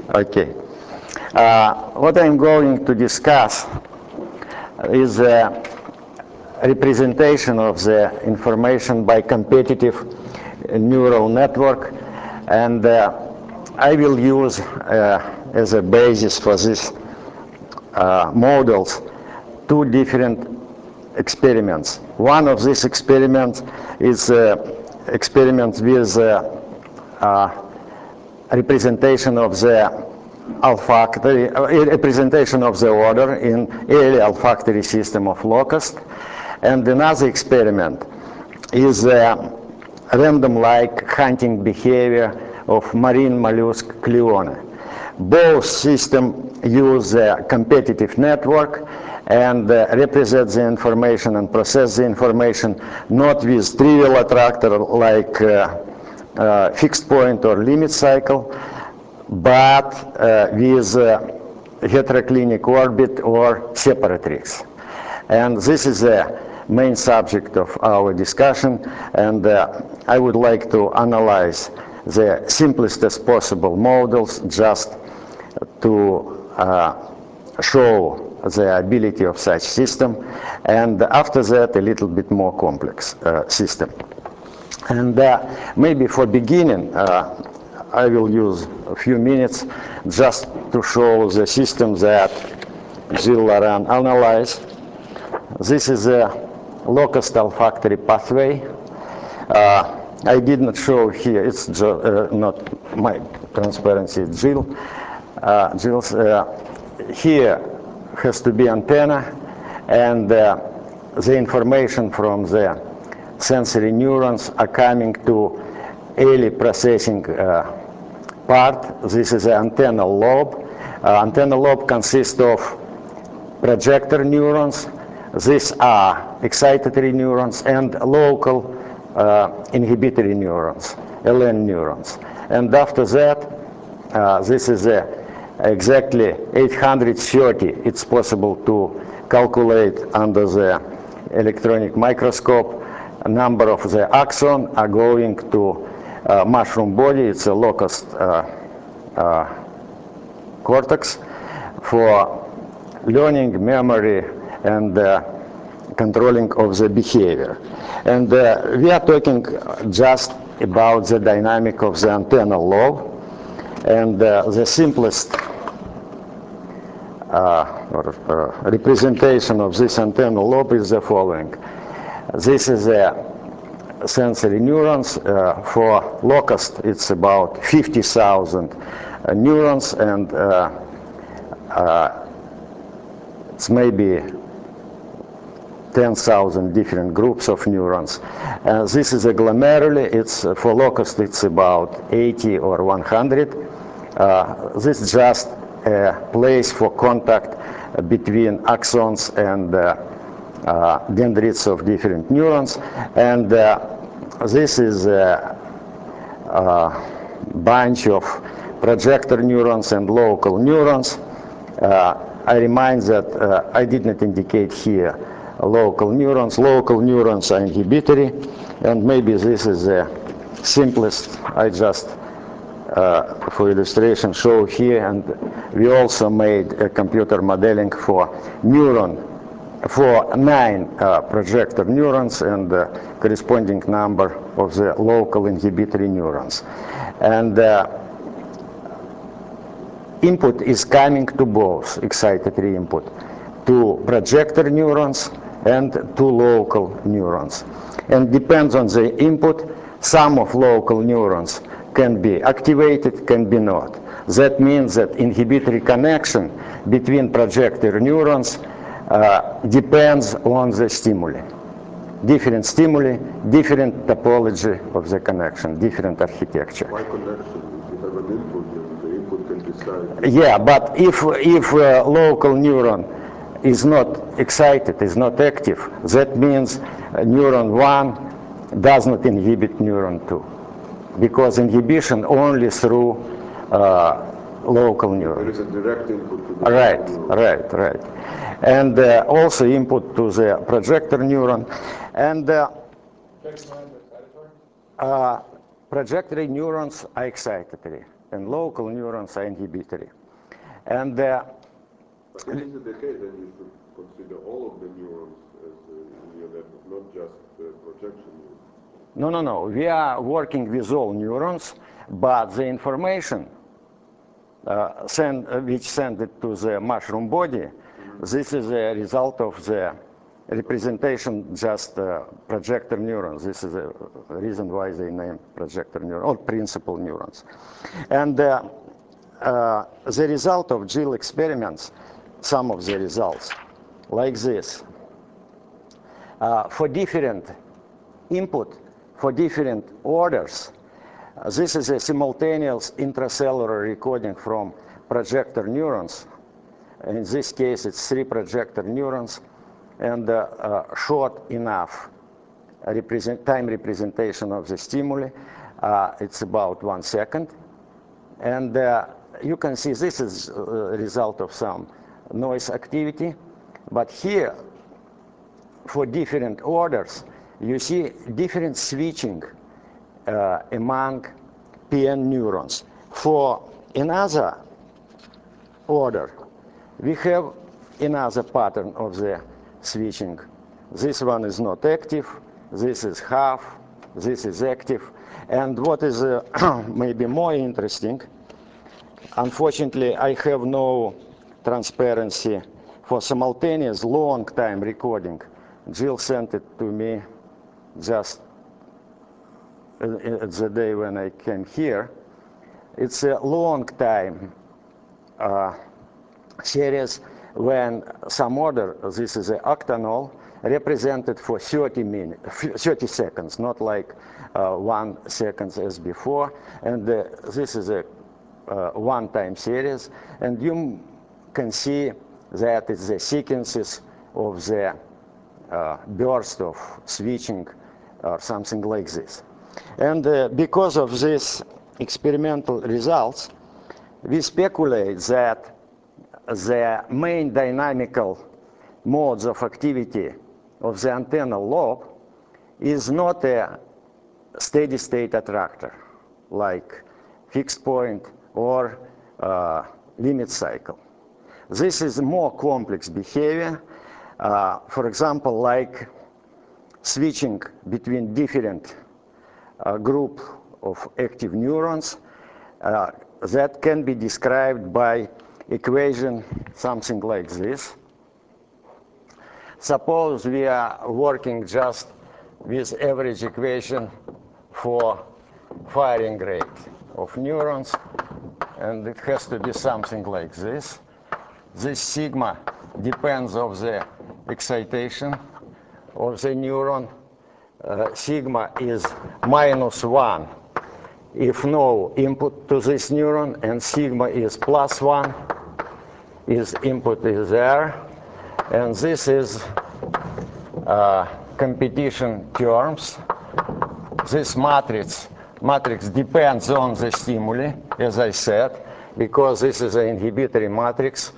Okay. What I'm going to discuss is a representation of the information by competitive neural network, and I will use as a basis for this models two different experiments. One of these experiments is experiment with representation of the olfactory, representation of the odor in early olfactory system of locust. And another experiment is random-like hunting behavior of marine mollusk Cleone. Both systems use a competitive network and represent the information and process the information not with trivial attractor like fixed point or limit cycle, but with heteroclinic orbit or separatrix. And this is the main subject of our discussion, and I would like to analyze the simplest as possible models just to show the ability of such system, and after that a little bit more complex system. And maybe for beginning, I will use a few minutes just to show the system that Gilles Laurent analyzed. This is a locust olfactory pathway. I did not show here, it's not my transparency, it's Gilles. Gilles, here has to be antenna, and the information from the sensory neurons are coming to early processing part. This is the antennal lobe. Antennal lobe consists of projector neurons. These are excitatory neurons and local inhibitory neurons, LN neurons. And after that, this is exactly 830. It's possible to calculate under the electronic microscope. A number of the axons are going to mushroom body. It's a locust cortex for learning, memory, and controlling of the behavior. And we are talking just about the dynamic of the antennal lobe. And the simplest representation of this antennal lobe is the following. This is a sensory neurons. For locust, it's about 50,000 neurons, and it's maybe 10,000 different groups of neurons. This is a glomeruli. It's for locust, it's about 80 or 100. This is just a place for contact between axons and dendrites of different neurons, and this is a bunch of projector neurons and local neurons. I remind that I did not indicate here local neurons. Local neurons are inhibitory, and maybe this is the simplest. I just for illustration show here, and we also made a computer modeling for neuron for 9 projector neurons and corresponding number of the local inhibitory neurons. And input is coming to both excitatory input, to projector neurons and to local neurons. And depends on the input, some of local neurons can be activated, can be not. That means that inhibitory connection between projector neurons depends on the stimuli. Different stimuli, different topology of the connection, different architecture. Why connection? You have an input, and the input can decide. Yeah, but if local neuron is not excited, is not active, that means neuron 1 does not inhibit neuron 2. Because inhibition only through local neuron. There is a direct input to the Right. And also input to the projector neuron. And projectory neurons are excitatory. and local neurons are inhibitory. And But if this is the case, then you should consider all of the neurons as in your network, not just the projection neurons. no. We are working with all neurons, but the information which send it to the mushroom body, this is a result of the representation just projector neurons. This is the reason why they name projector neurons, or principal neurons. And the result of GIL experiments, some of the results, like this. For different input, for different orders, this is a simultaneous intracellular recording from projector neurons. In this case, it's 3 projector neurons, and short enough time representation of the stimuli. It's about 1 second. And you can see this is a result of some noise activity. But here, for different orders, you see different switching among PN neurons. For another order, we have another pattern of the switching. This one is not active, this is half, this is active. And what is maybe more interesting, unfortunately, I have no transparency for simultaneous long time recording. Jill sent it to me just the day when I came here. It's a long time series when some order, this is an octanol, represented for 30 seconds, not like 1 second as before. And this is a one-time series. And you can see that it's the sequences of the burst of switching or something like this. And because of these experimental results, we speculate that the main dynamical modes of activity of the antennal lobe is not a steady state attractor like fixed point or limit cycle. This is more complex behavior, for example, like switching between different group of active neurons that can be described by equation something like this. Suppose we are working just with average equation for firing rate of neurons, and it has to be something like this. This sigma depends on the excitation of the neuron. Sigma is -1 if no input to this neuron, and sigma is +1 if input is there. And this is competition terms. This matrix depends on the stimuli, as I said, because this is an inhibitory matrix.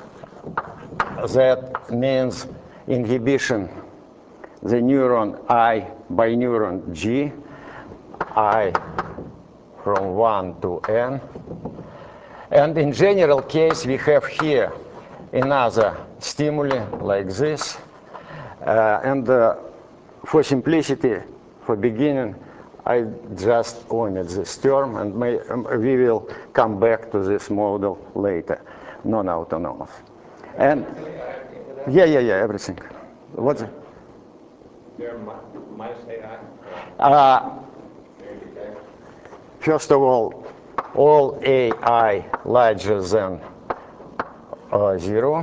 That means inhibition, the neuron I by neuron G, I from 1 to N. And in general case, we have here another stimuli like this. And for simplicity, for beginning, I just omitted this term, and we will come back to this model later, non-autonomous. And yeah, everything. What's it? There minus AI? First of all AI larger than 0.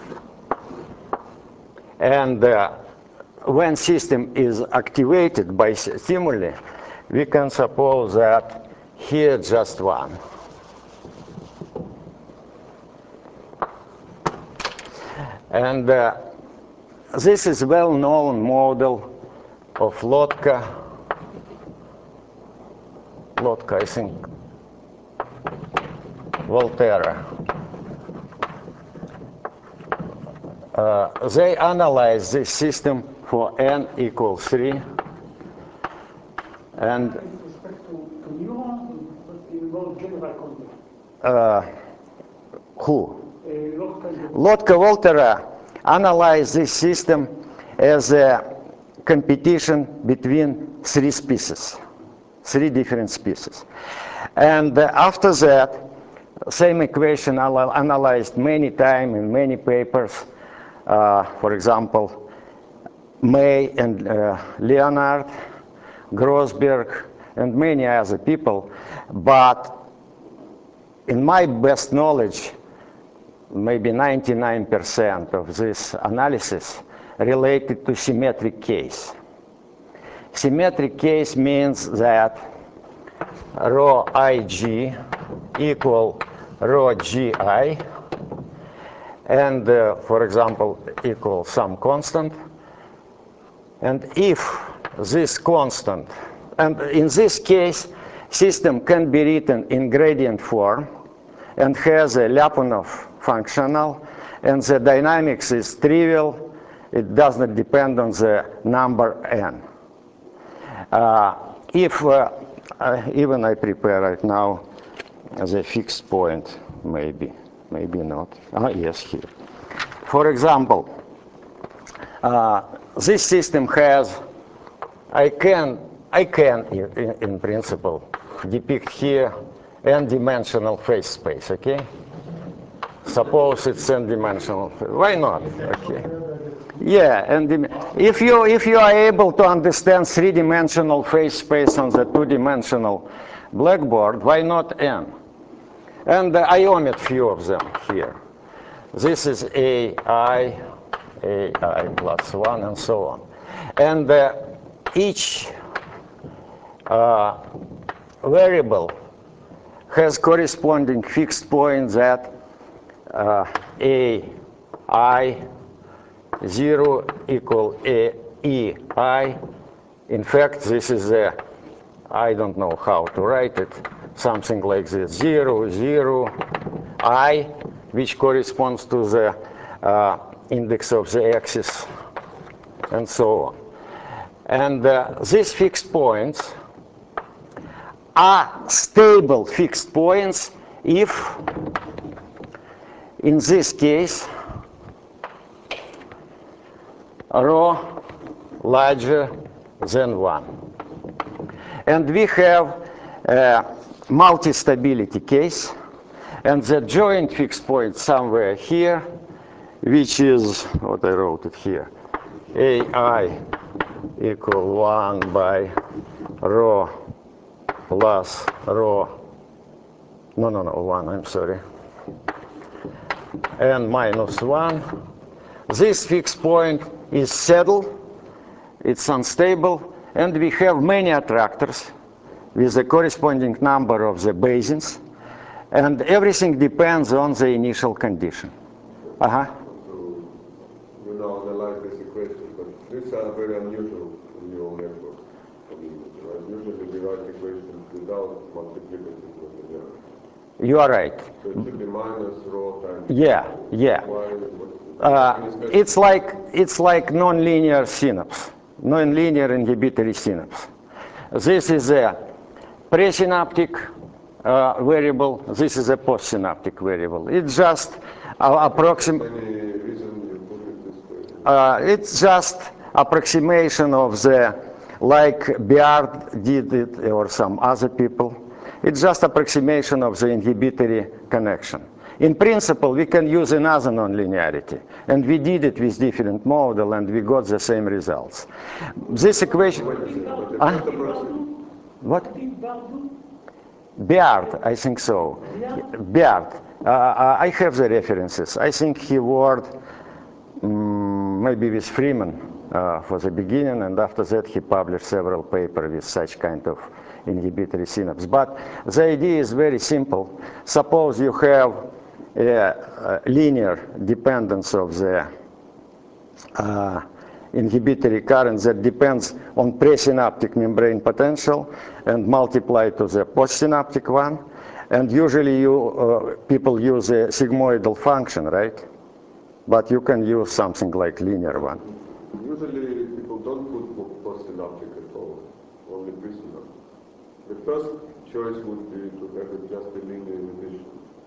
And when system is activated by stimuli, we can suppose that here just 1. And this is well-known model of Lotka, I think, Volterra. They analyze this system for n equals 3. And with respect to neurons, but in more general context. who? Lotka-Volterra analyzed this system as a competition between three species, three different species. And after that, same equation analyzed many times in many papers. For example, May and Leonard, Grossberg, and many other people. But in my best knowledge, maybe 99% of this analysis related to symmetric case. Symmetric case means that rho Ig equal rho Gi, and for example, equal some constant. And if this constant, and in this case, system can be written in gradient form and has a Lyapunov functional, and the dynamics is trivial. It does not depend on the number n. Even I prepare right now as a fixed point, maybe not. Yes, here. For example, this system has, I can in principle depict here n-dimensional phase space, okay? Suppose it's n-dimensional. Why not? Okay. Yeah, and if you are able to understand three-dimensional phase space on the two-dimensional blackboard, why not n? And I omit few of them here. This is AI plus 1, and so on. And each variable has corresponding fixed point that AI 0 equal EI. In fact, this is I don't know how to write it, something like this, 0, 0, I, which corresponds to the index of the axis, and so on. And these fixed points are stable fixed points if, in this case, rho larger than 1. And we have a multi-stability case, and the joint fixed point somewhere here, which is what I wrote it here, AI equal 1 by rho plus rho, no, 1, I'm sorry, n minus 1. This fixed point is saddle, it's unstable, and we have many attractors with the corresponding number of the basins, and everything depends on the initial condition. So you now analyze this equation, but these are very unusual neural networks. Right? Usually we write equations without multiplicative nonlinearity. You are right. So it should be minus rho times. Yeah. It's like nonlinear synapse, nonlinear inhibitory synapse. This is a presynaptic variable. This is a postsynaptic variable. It's just approximate. Any reason you put it this way? It's just approximation of the, like Biard did it, or some other people. It's just approximation of the inhibitory connection. In principle, we can use another nonlinearity, and we did it with different model, and we got the same results. This equation. What? Biard, I think so. Biard. I have the references. I think he worked maybe with Freeman for the beginning, and after that he published several papers with such kind of inhibitory synapse. But the idea is very simple. Suppose you have a linear dependence of the inhibitory current that depends on presynaptic membrane potential and multiply to the postsynaptic one. And usually people use a sigmoidal function, right? But you can use something like linear one. Usually people don't put postsynaptic at all, only presynaptic. The first choice would be to have it just a linear inhibition.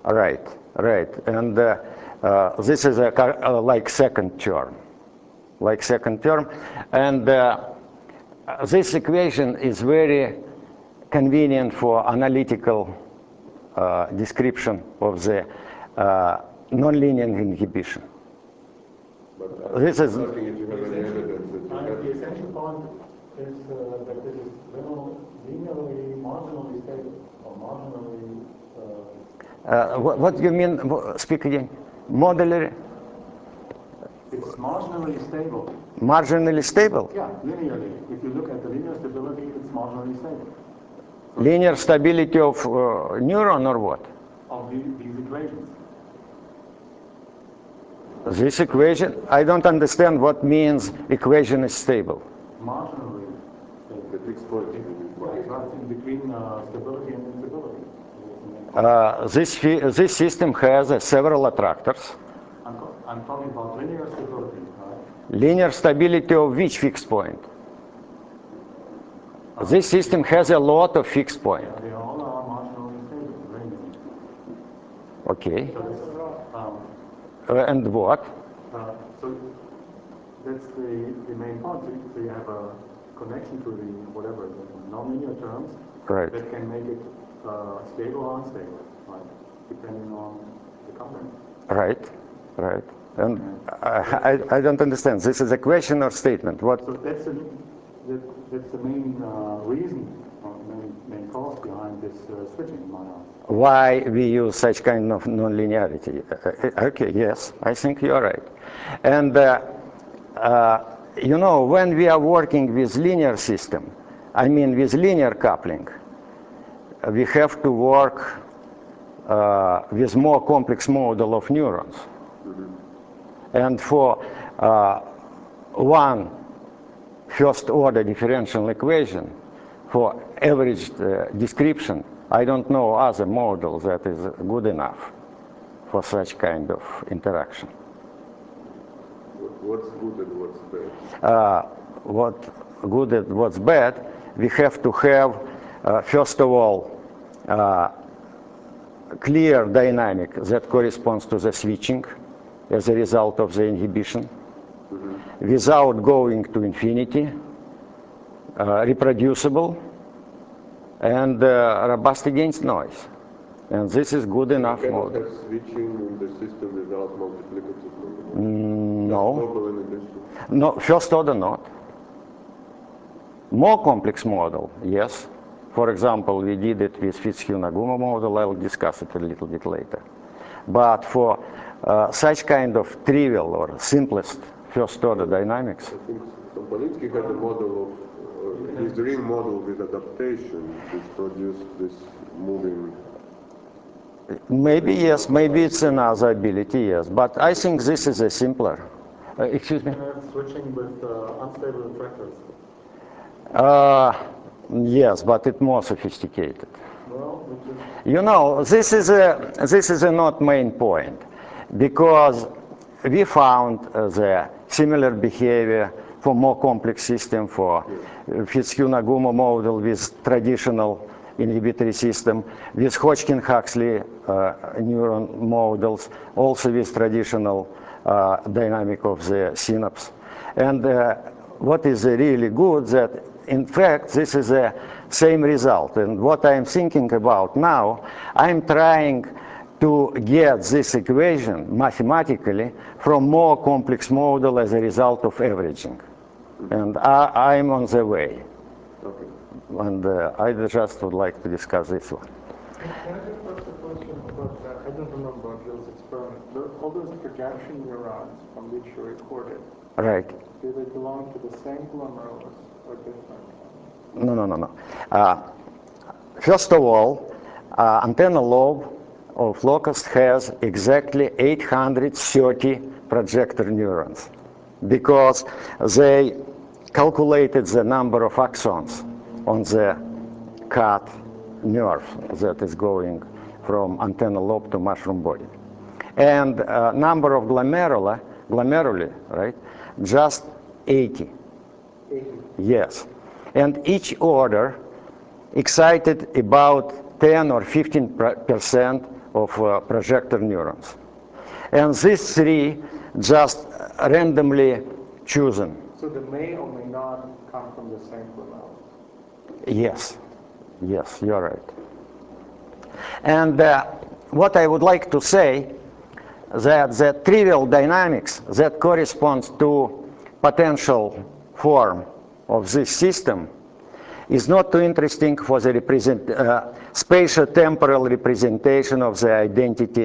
Right, right. And this is like second term. Like second term. And this equation is very convenient for analytical description of the nonlinear inhibition. But This is asking if you have any evidence that you have. The essential point is that this is linearly, marginally stable, or marginally. what do you mean? Speak again. Modularly? It's marginally stable. Marginally stable? Yeah, linearly. If you look at the linear stability, it's marginally stable. Linear stability of neuron or what? Of these equations. This equation, I don't understand what means equation is stable. Marginally stable. The fixed point. Right, in between stability and instability. This system has several attractors. I'm talking about linear stability, right? Linear stability of which fixed point? This system has a lot of fixed points. Yeah, they all are marginally stable, randomly. Okay. So this is, And what? so that's the main point. So you have a connection to the whatever the nonlinear terms Right. that can make it stable or unstable, right? Depending on the company. Right. Right. And I don't understand. This is a question or statement? What? So that's the main reason, or main cause behind this switching in my eyes. Why we use such kind of nonlinearity? Okay, yes, I think you're right. And you know, when we are working with linear system, I mean with linear coupling, we have to work with more complex model of neurons. And for one first order differential equation, for averaged description, I don't know other model that is good enough for such kind of interaction. What's good and what's bad? What good and what's bad, we have to have, first of all, clear dynamic that corresponds to the switching as a result of the inhibition, without going to infinity, reproducible, and robust against noise. And this is good enough You cannot model. have switching in the system without multiplicative model. No. Just local inhibition. No, first order not. More complex model, yes. For example, we did it with Fitzhugh-Nagumo model. I'll discuss it a little bit later. But for such kind of trivial or simplest first order dynamics, I think Sopolinsky had a model of his dream model with adaptation, which produced this moving. maybe yes, maybe it's another ability, yes. But I think this is a simpler. Excuse me? You can have switching with unstable attractors. Yes, but it's more sophisticated. Well, which is You know, this is a not main point, because we found the similar behavior for more complex system, for Fitzhugh-Nagumo model with traditional inhibitory system, with Hodgkin-Huxley neuron models, also with traditional dynamic of the synapse. And what is really good that, in fact, this is the same result. And what I'm thinking about now, I'm trying to get this equation mathematically from more complex model as a result of averaging. And I'm on the way. Okay. And I just would like to discuss this one. Can I just ask a question about that? I don't remember Gil's experiment. All those projection neurons from which you recorded, Right. do they belong to the same glomerulus or different? No. First of all, antennal lobe of locust has exactly 830 projector neurons, because they calculated the number of axons on the cut nerve that is going from antennal lobe to mushroom body. And number of glomeruli, right, just 80. 80. Yes. And each order excited about 10 or 15% of projector neurons. And these three just randomly chosen. So they may or may not come from the same plurality. Yes, yes, you're right. And what I would like to say that the trivial dynamics that corresponds to potential form of this system is not too interesting for the spatial-temporal representation of the identity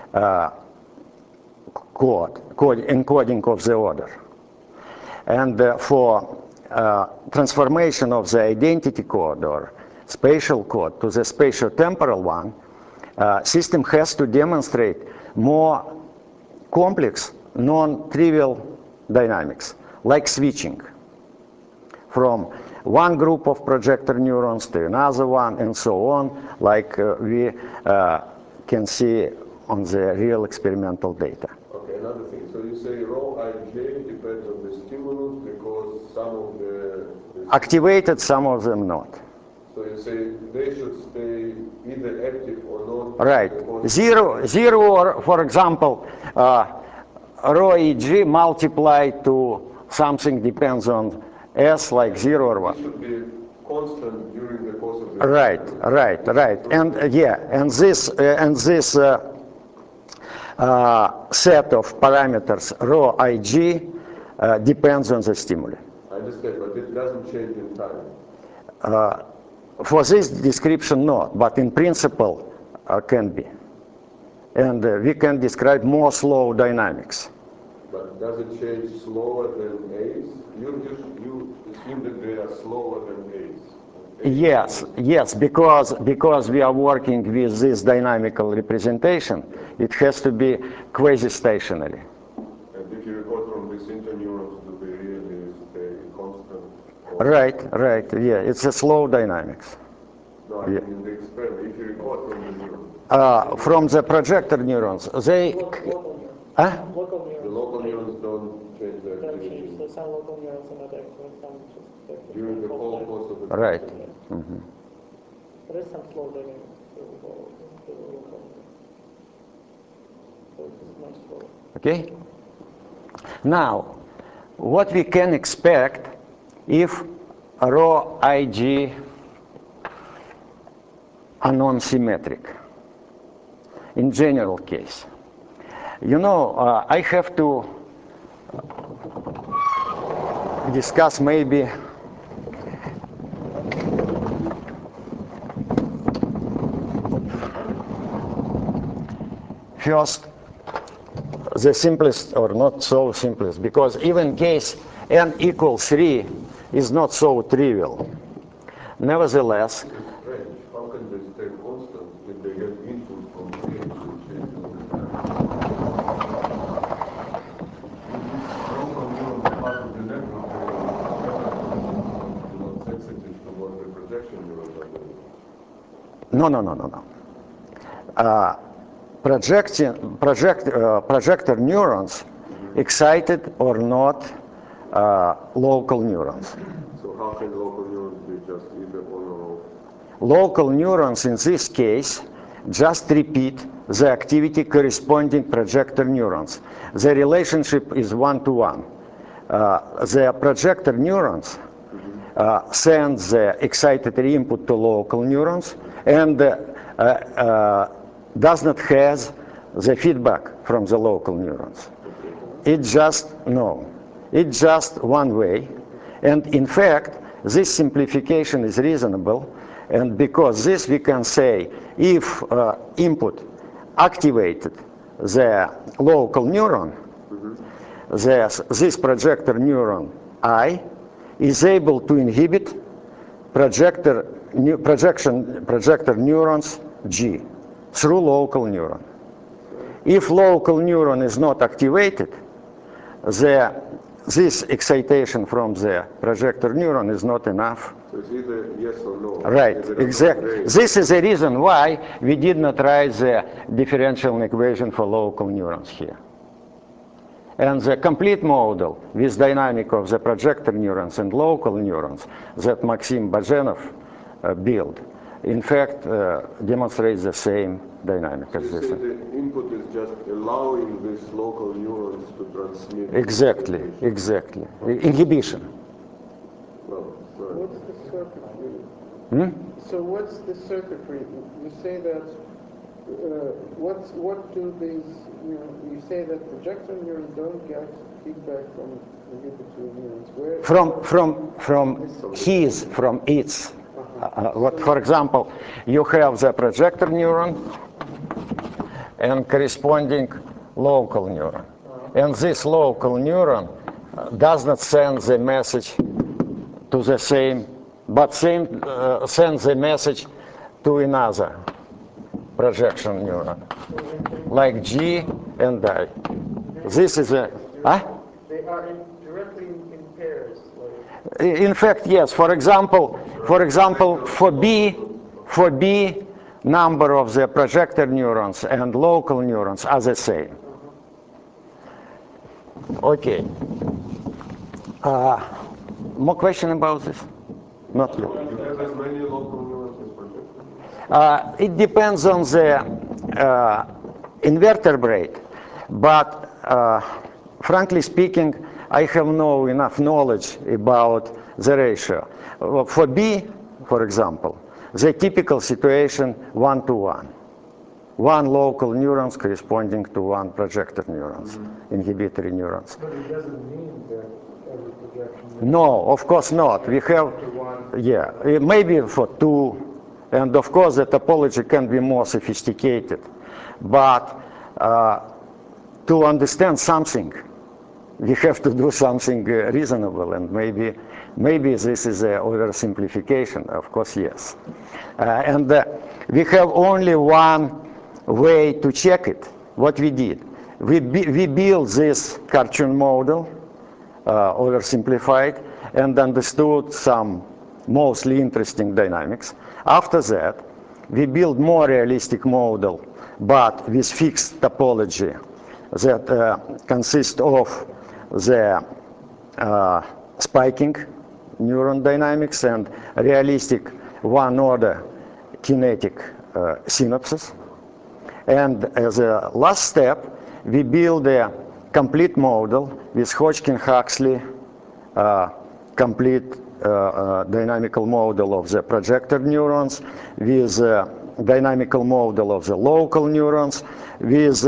encoding of the order. And for transformation of the identity code or spatial code to the spatial-temporal one, system has to demonstrate more complex, non-trivial dynamics, like switching from one group of projector neurons to another one, and so on, like we can see on the real experimental data. Okay, another thing. So you say rho ij depends on the stimulus because some of the activated, some of them not. So you say they should stay either active or not. Right. Zero, or for example, rho eg multiplied to something depends on s, like 0 or what. It should be constant during the course of the Right. And and this set of parameters rho ig depends on the stimuli. I understand, but it doesn't change in time. For this description, no, but in principle can be. And we can describe more slow dynamics. But does it change slower than A's? You assume that they are slower than A's. Yes, because we are working with this dynamical representation, it has to be quasi-stationary. And if you record from these interneurons, do they really stay constant? Right, yeah, it's a slow dynamics. No, I mean in the experiment, if you record from the neurons. From the projector neurons, they... Local neurons. The local neurons don't change their Don't activity change, so some local neurons are not active, some just... during the whole course of the Right. There is some slow dynamics to the local neurons. So it's much slower. Okay? Now, what we can expect if rho ig are non-symmetric in general case. You know, I have to discuss maybe first the simplest or not so simplest, because even case n equals 3 is not so trivial. Nevertheless, It's strange. How can they stay constant if they get input from A to change over time? Local neurons are part of the network. They're not sensitive to what the projection neurons are doing. No. Projector neurons excited or not local neurons. So how can local neurons be just either on or off? Local neurons in this case just repeat the activity corresponding projector neurons. The relationship is one-to-one. The projector neurons send the excitatory input to local neurons and does not have the feedback from the local neurons. It's just one way. And in fact, this simplification is reasonable. And because this we can say, if input activated the local neuron, this projector neuron I is able to inhibit projector neurons G through local neuron. If local neuron is not activated, this excitation from the projector neuron is not enough. So it's either yes or no. Right, exactly. This is the reason why we did not write the differential equation for local neurons here. And the complete model with dynamic of the projector neurons and local neurons that Maxim Bajenov built, in fact, demonstrates the same dynamic So you say existence. the input is just allowing these local neurons to transmit. Exactly, exactly. Inhibition. Well, right. What's the circuitry? Hmm? So what's the circuitry? You say that, what do these, you say that projector neurons don't get feedback from inhibitory neurons. Where? From its. What, for example, you have the projector neuron and corresponding local neuron. And this local neuron does not send the message to the same, but sends the message to another projection neuron, like G and I. This is a... They are directly in pairs. In fact, yes. For example, for B, number of the projector neurons and local neurons are the same. Okay. More question about this? Not yet. You have as many local neurons as projectors? It depends on the invertebrate, but frankly speaking, I have no enough knowledge about the ratio. For B, for example, the typical situation 1-to-1. One local neurons corresponding to one projector neurons, inhibitory neurons. But it doesn't mean that every projection. No, of course not. We have, yeah, maybe for 2, and of course the topology can be more sophisticated. But to understand something, we have to do something reasonable, and maybe this is an oversimplification. Of course, yes. And we have only one way to check it. What we did, we built this cartoon model, oversimplified, and understood some mostly interesting dynamics. After that, we built more realistic model, but with fixed topology that consists of the spiking neuron dynamics and realistic one-order kinetic synapses. And as a last step, we build a complete model with Hodgkin-Huxley complete dynamical model of the projector neurons, with dynamical model of the local neurons, with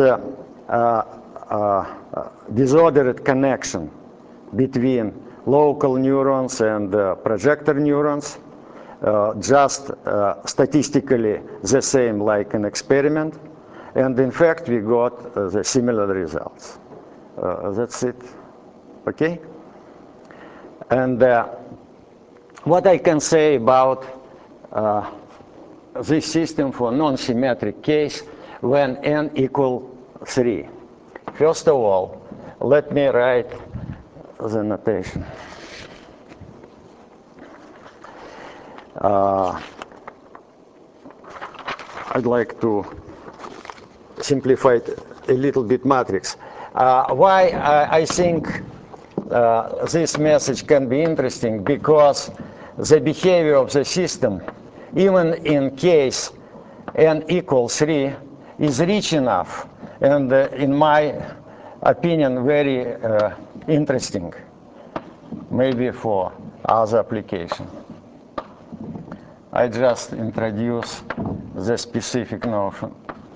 disordered connection between local neurons and projector neurons, just statistically the same like an experiment. And in fact, we got the similar results. That's it. Okay? And what I can say about this system for non-symmetric case when n equal 3. First of all, let me write the notation. I'd like to simplify it a little bit matrix. Why I think this message can be interesting, because the behavior of the system, even in case n equals 3, is rich enough and, in my opinion, very interesting, maybe for other application. I just introduce the specific notion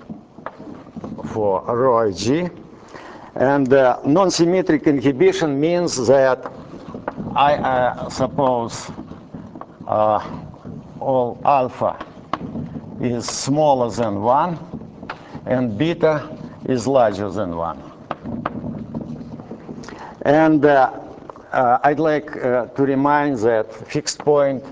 for rho G. And non-symmetric inhibition means that I suppose all alpha is smaller than 1 and beta is larger than 1. And I'd like to remind that fixed point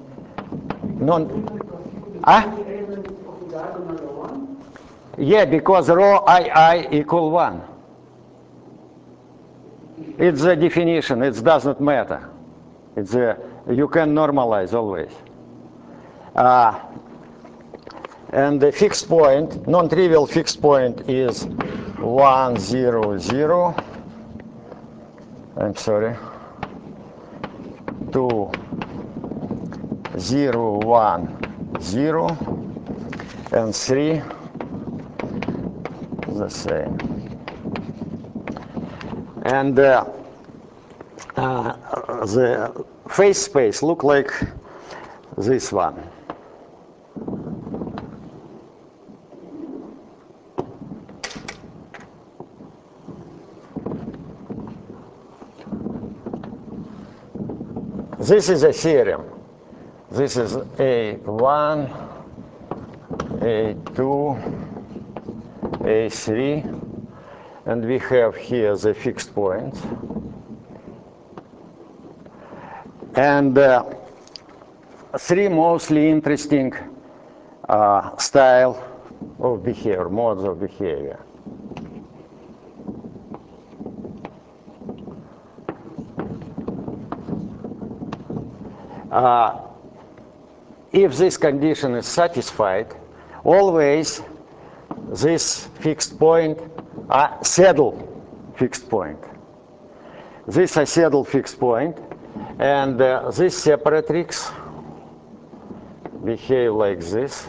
yeah, because rho I equal 1. It's the definition. It does not matter. It's you can normalize always. And the fixed point, non-trivial fixed point, is 1, 0, 0. I'm sorry. 2, 0, 1, 0. And 3, the same. And the phase space look like this one. This is a theorem. This is A1, A2, A3, and we have here the fixed points. And three mostly interesting style of behavior, modes of behavior. If this condition is satisfied, always this fixed point saddle fixed point. This is saddle fixed point, and this separatrix behave like this.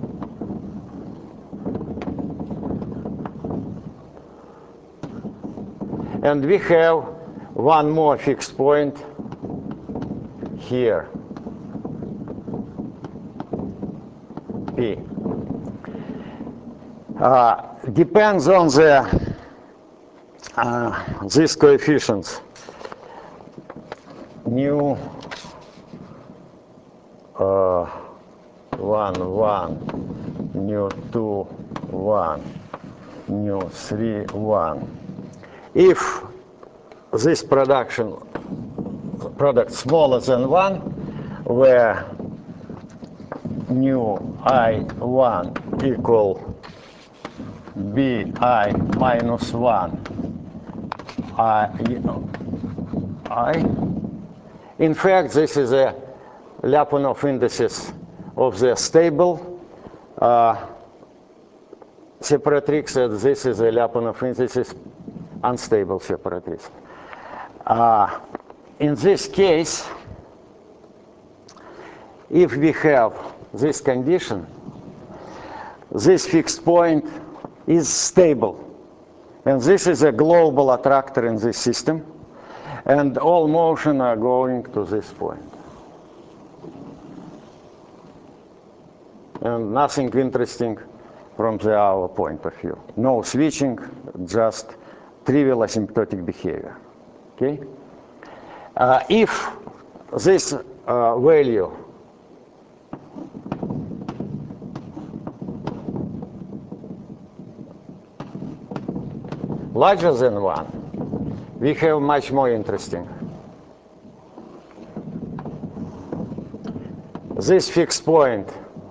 And we have one more fixed point here, P. Depends on the these coefficients, nu 1, 1, nu 2, 1, nu 3, 1. If this product smaller than 1, where nu I1 equal bi minus 1 I. In fact, this is a Lyapunov indices of the stable separatrix, and this is a Lyapunov indices unstable separatrix. In this case, if we have this condition, this fixed point is stable. And this is a global attractor in this system. And all motion are going to this point. And nothing interesting from our point of view. No switching, just trivial asymptotic behavior. Okay? If this value larger than 1, we have much more interesting. This fixed point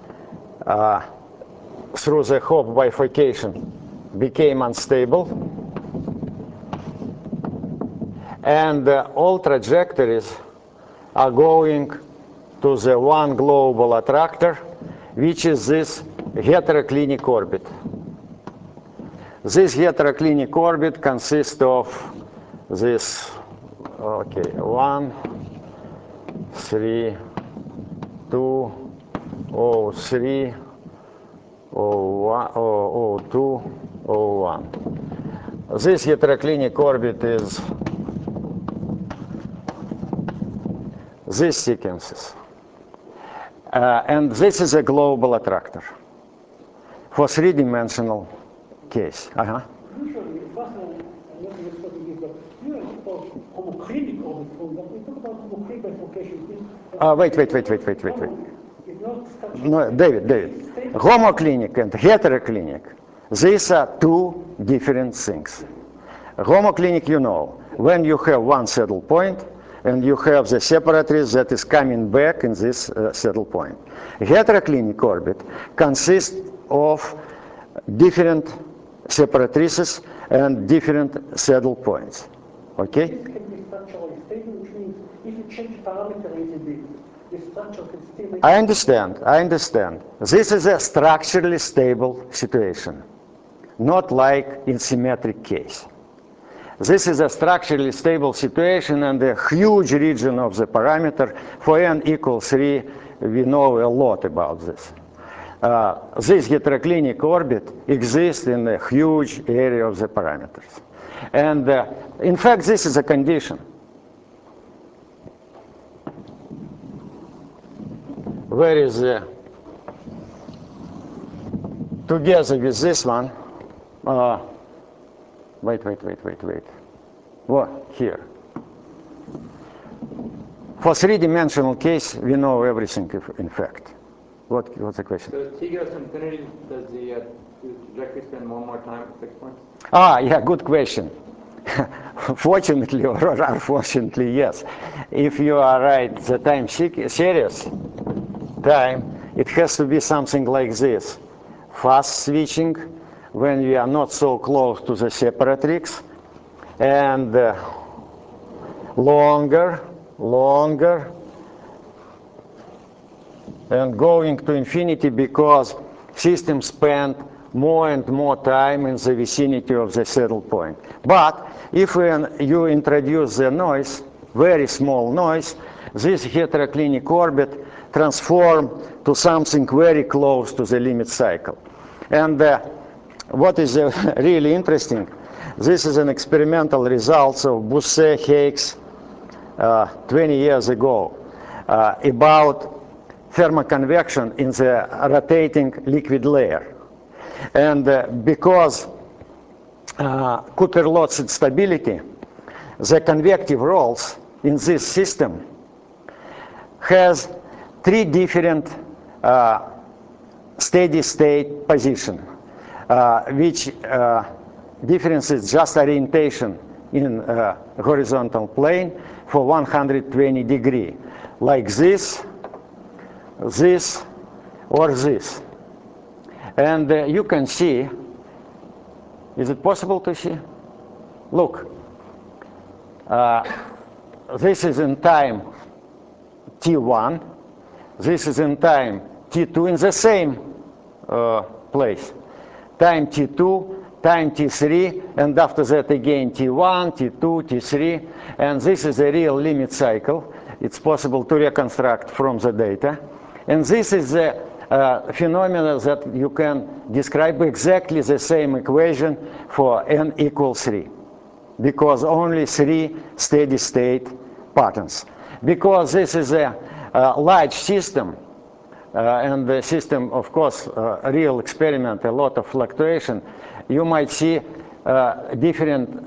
through the Hopf bifurcation became unstable, and all trajectories are going to the one global attractor, which is this heteroclinic orbit. This heteroclinic orbit consists of this, 1, 3, 2, 03, 02, 01. This heteroclinic orbit is these sequences. And this is a global attractor for three-dimensional case. Usually, first of all, I'm not an expert in this, but usually for homoclinic orbit, for example, we talk about homoclinic bifurcation. Wait. No, David. Homoclinic and heteroclinic, these are two different things. Homoclinic, you know, when you have one saddle point, and you have the separatrix that is coming back in this saddle point. Heteroclinic orbit consists of different separatrices and different saddle points. Okay? This can be structurally stable, which means if you change parameter a little bit, the structure can still make. I understand. This is a structurally stable situation, not like in symmetric case. This is a structurally stable situation, and a huge region of the parameter. For n equals 3, we know a lot about this. this heteroclinic orbit exists in a huge area of the parameters. And in fact, this is a condition. Where is together with this one, wait. What? Here. For three-dimensional case, we know everything, in fact. What's the question? So as t goes to infinity, does the trajectory spend more time at fixed points? Yeah, good question. Fortunately or unfortunately, yes. If you are right, the time series, it has to be something like this. Fast switching when we are not so close to the separatrix, and longer, and going to infinity because systems spend more and more time in the vicinity of the saddle point. But if you introduce the noise, very small noise, this heteroclinic orbit transforms to something very close to the limit cycle. And what is really interesting, this is an experimental result of Bousset, Haight, 20 years ago, about thermoconvection in the rotating liquid layer. And because Cooper-Lotz instability, the convective rolls in this system has three different steady state position, which differences just orientation in horizontal plane for 120 degrees, like this, or this. And you can see, is it possible to see? Look, this is in time t1, this is in time t2 in the same place. Time t2, time t3, and after that again t1, t2, t3, and this is a real limit cycle. It's possible to reconstruct from the data. And this is the phenomena that you can describe exactly the same equation for n equals 3, because only 3 steady state patterns. Because this is a large system, and the system, of course, a real experiment, a lot of fluctuation, you might see different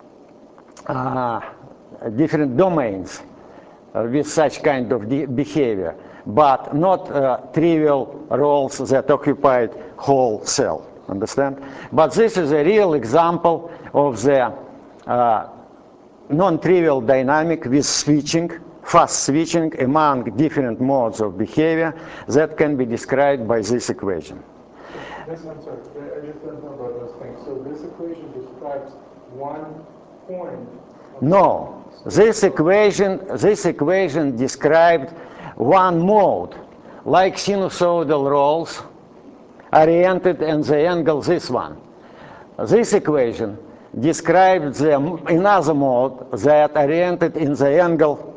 domains with such kind of behavior, but not trivial roles that occupied whole cell, understand? But this is a real example of the non-trivial dynamic with switching, fast switching among different modes of behavior that can be described by this equation. Yes, I'm sorry, I just don't know about those things. So this equation describes one point. No, this equation described one mode, like sinusoidal rolls oriented in the angle this one. This equation describes another mode that oriented in the angle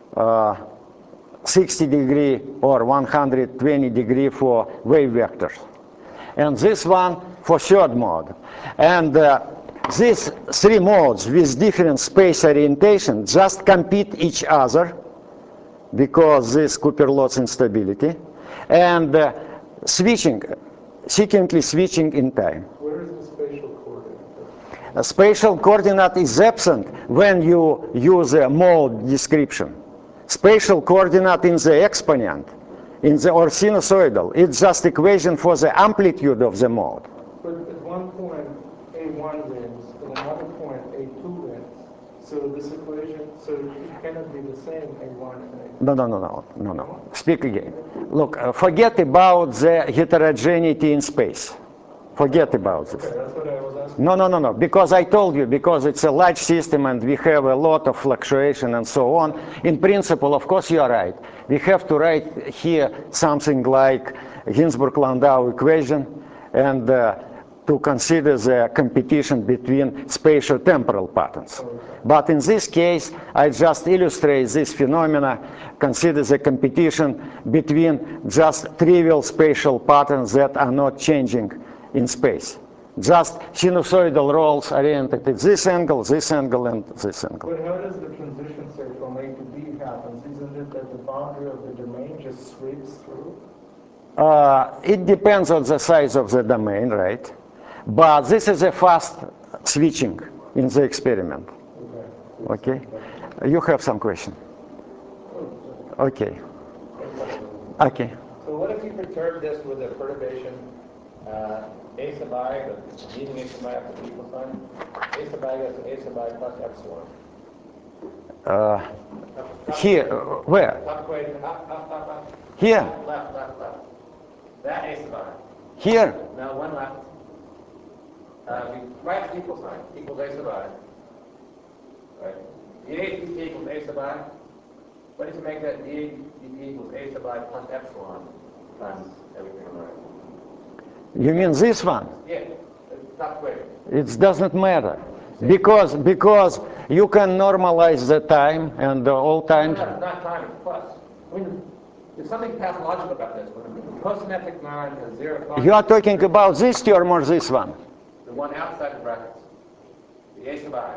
60 degree or 120 degree for wave vectors. And this one for third mode. And these three modes with different space orientation just compete each other because this Cooper-Lotz instability, and sequentially switching in time. Where is the spatial coordinate? A spatial coordinate is absent when you use a mode description. Spatial coordinate in the exponent, or sinusoidal, it's just equation for the amplitude of the mode. But at one point, A1 wins, at another point, A2 wins. So this equation, so it cannot be the same A1 and A2. No. Speak again. Look, forget about the heterogeneity in space. Forget about this. Okay, that's what I was asking. No, because I told you, because it's a large system and we have a lot of fluctuation and so on. In principle, of course, you are right. We have to write here something like Ginzburg-Landau equation, and to consider the competition between spatial-temporal patterns. But in this case, I just illustrate this phenomena, consider the competition between just trivial spatial patterns that are not changing in space. Just sinusoidal rolls oriented at this angle, and this angle. But how does the transition, say, from A to B happens? Isn't it that the boundary of the domain just sweeps through? It depends on the size of the domain, right? But this is a fast switching in the experiment. Okay? You have some question? Okay. Okay. So what if you perturb this with a perturbation a sub I, but leaving a sub I after the equal sign? A sub I goes to A sub I plus epsilon. Here, where? Up, wait, up. Here. Left. That A sub I. Here. Now one left. Right at the equal sign, equals A sub I. Right? dA dt equals A sub I. What if you make that dA dt equals A sub I plus epsilon times everything on the right? You mean this one? Yeah, top way. It doesn't matter. Because you can normalize the time and all times. No, not time, it's plus. There's something pathological about this. When a postsymmetric line has zero. You are talking about this term or this one? The one outside the brackets. The A sub I.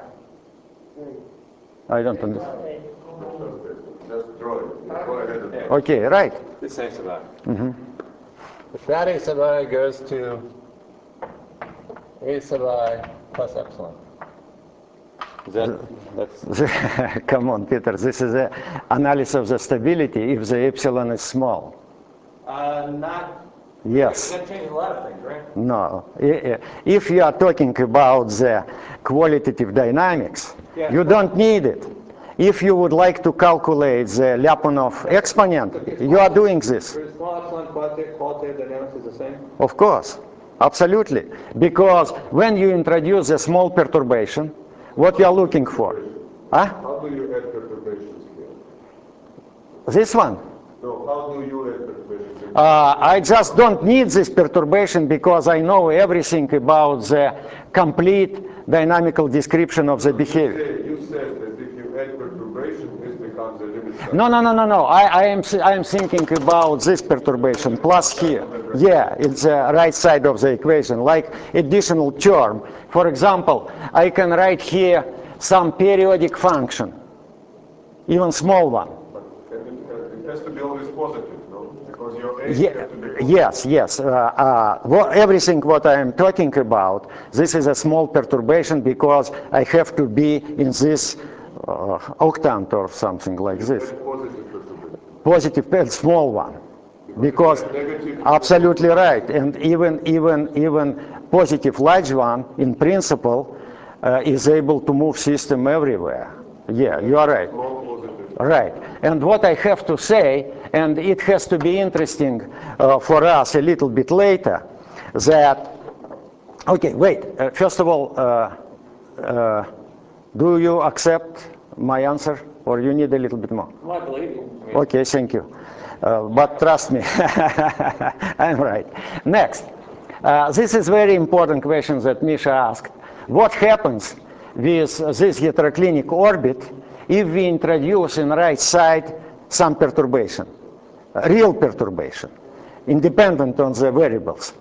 I don't understand. Just draw it. Go ahead. Okay, right. This A sub I. If that A sub I goes to A sub I plus epsilon. That's Come on, Peter. This is an analysis of the stability if the epsilon is small. not. Yes. That changes a lot of things, right? No. If you are talking about the qualitative dynamics, you don't need it. If you would like to calculate the Lyapunov exponent, you are doing this. For small epsilon, qualitative dynamics is the same? Of course. Absolutely. Because when you introduce a small perturbation, what you are looking for? Huh? How do you add perturbations here? This one? No, how do you add perturbations? I just don't need this perturbation because I know everything about the complete dynamical description of the behavior. You said that if you add perturbation, this becomes a limit size. No. I am thinking about this perturbation plus here. Yeah, it's the right side of the equation, like additional term. For example, I can write here some periodic function, even small one. It has to be always positive, no? Because your A has to be positive. Yes. Everything what I am talking about, this is a small perturbation because I have to be in this octant or something like this. Positive, small one. Because absolutely right, and even positive large one, in principle, is able to move system everywhere. Yeah, you are right. Right. And what I have to say, and it has to be interesting for us a little bit later, that, okay, wait, first of all, do you accept my answer, or you need a little bit more? Well, I believe you. Okay, thank you. But trust me, I'm right. Next, this is very important question that Misha asked. What happens with this heteroclinic orbit if we introduce in right side some perturbation, real perturbation, independent on the variables?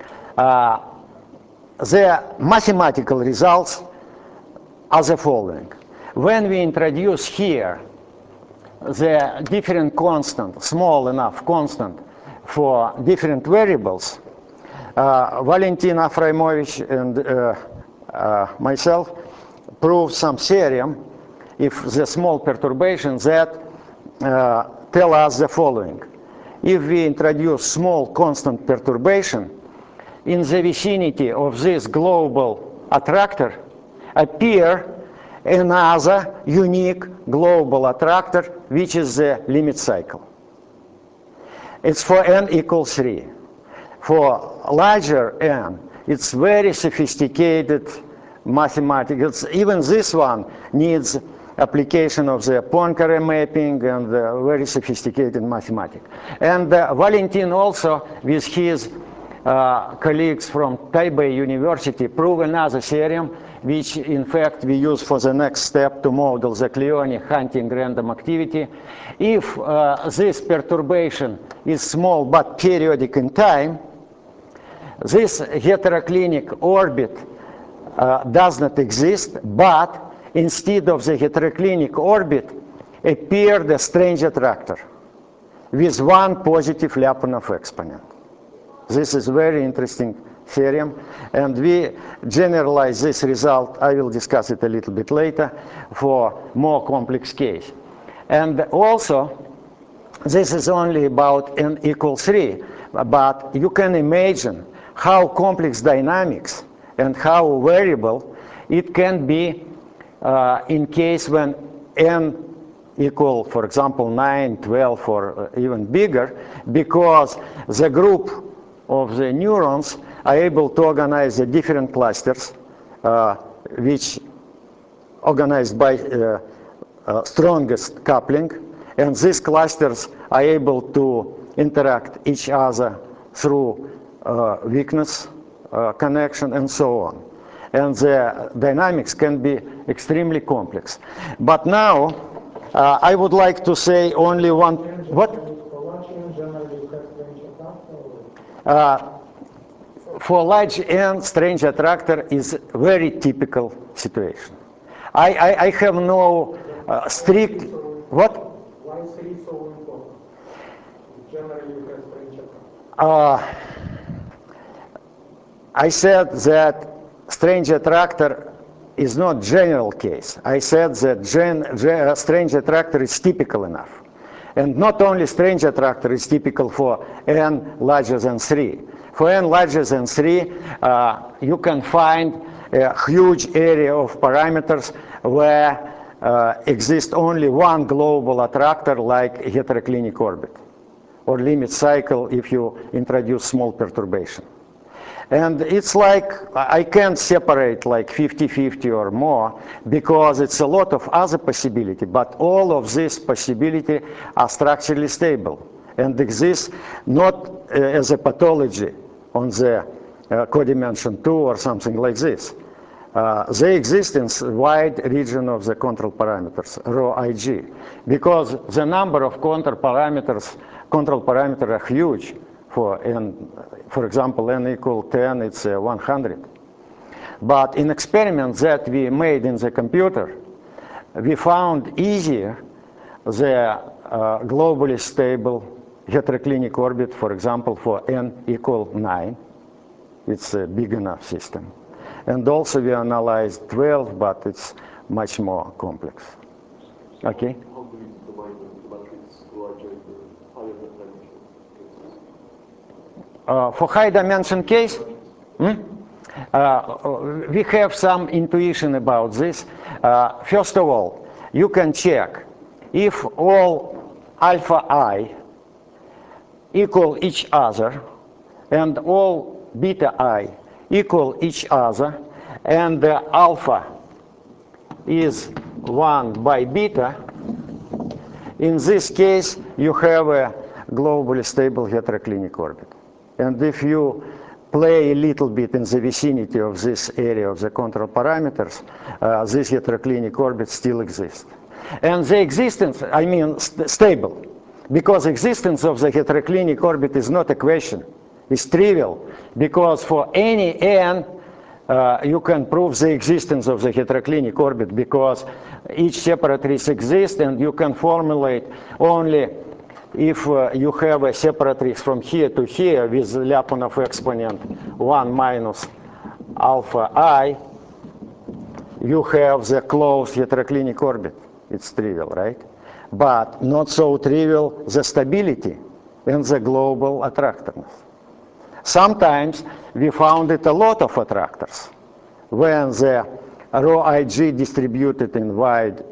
The mathematical results are the following. When we introduce here the different constant, small enough constant for different variables, Valentin Afraimovich and myself proved some theorem if the small perturbations that tell us the following. If we introduce small constant perturbation, in the vicinity of this global attractor appear another unique global attractor, which is the limit cycle. It's for n equals 3. For larger n, it's very sophisticated mathematics. Even this one needs application of the Poincare mapping and very sophisticated mathematics. And Valentin also, with his colleagues from Taipei University prove another theorem, which in fact we use for the next step to model the Cleone hunting random activity. If this perturbation is small but periodic in time, this heteroclinic orbit does not exist, but instead of the heteroclinic orbit appeared a strange attractor with one positive Lyapunov exponent. This is very interesting theorem, and we generalize this result, I will discuss it a little bit later, for more complex case. And also, this is only about n equals 3, but you can imagine how complex dynamics and how variable it can be in case when n equal, for example, 9, 12, or even bigger, because the group of the neurons are able to organize the different clusters, which organized by strongest coupling, and these clusters are able to interact each other through weakness connection and so on. And the dynamics can be extremely complex. But now, I would like to say only one, what? For large N, strange attractor is very typical situation. I have no strict, what? Why is 3 so important? Generally, you have strange attractor. I said that strange attractor is not general case. I said that strange attractor is typical enough. And not only strange attractor is typical for n larger than 3. For n larger than 3, you can find a huge area of parameters where exists only one global attractor like heteroclinic orbit, or limit cycle if you introduce small perturbation. And it's like, I can't separate like 50-50 or more, because it's a lot of other possibility, but all of this possibility are structurally stable and exist not as a pathology on the codimension 2 or something like this. They exist in wide region of the control parameters, rho Ig, because the number of control parameters are huge. For n, for example, n equal 10, it's 100. But in experiments that we made in the computer, we found easier the globally stable heteroclinic orbit, for example, for n equal 9. It's a big enough system. And also we analyzed 12, but it's much more complex. Okay? How do you divide the matrix larger into higher dimension? For high dimension case, we have some intuition about this. First of all, you can check if all alpha I equal each other and all beta I equal each other, and the alpha is 1 by beta. In this case, you have a globally stable heteroclinic orbit. And if you play a little bit in the vicinity of this area of the control parameters, this heteroclinic orbit still exists. And the existence, I mean stable, because existence of the heteroclinic orbit is not a question, it's trivial, because for any n, you can prove the existence of the heteroclinic orbit, because each separatrice exists, and you can formulate only if you have a separatrix from here to here with Lyapunov exponent 1 minus alpha I, you have the closed heteroclinic orbit. It's trivial, right? But not so trivial the stability and the global attractiveness. Sometimes we found it a lot of attractors when the rho Ig distributed in wide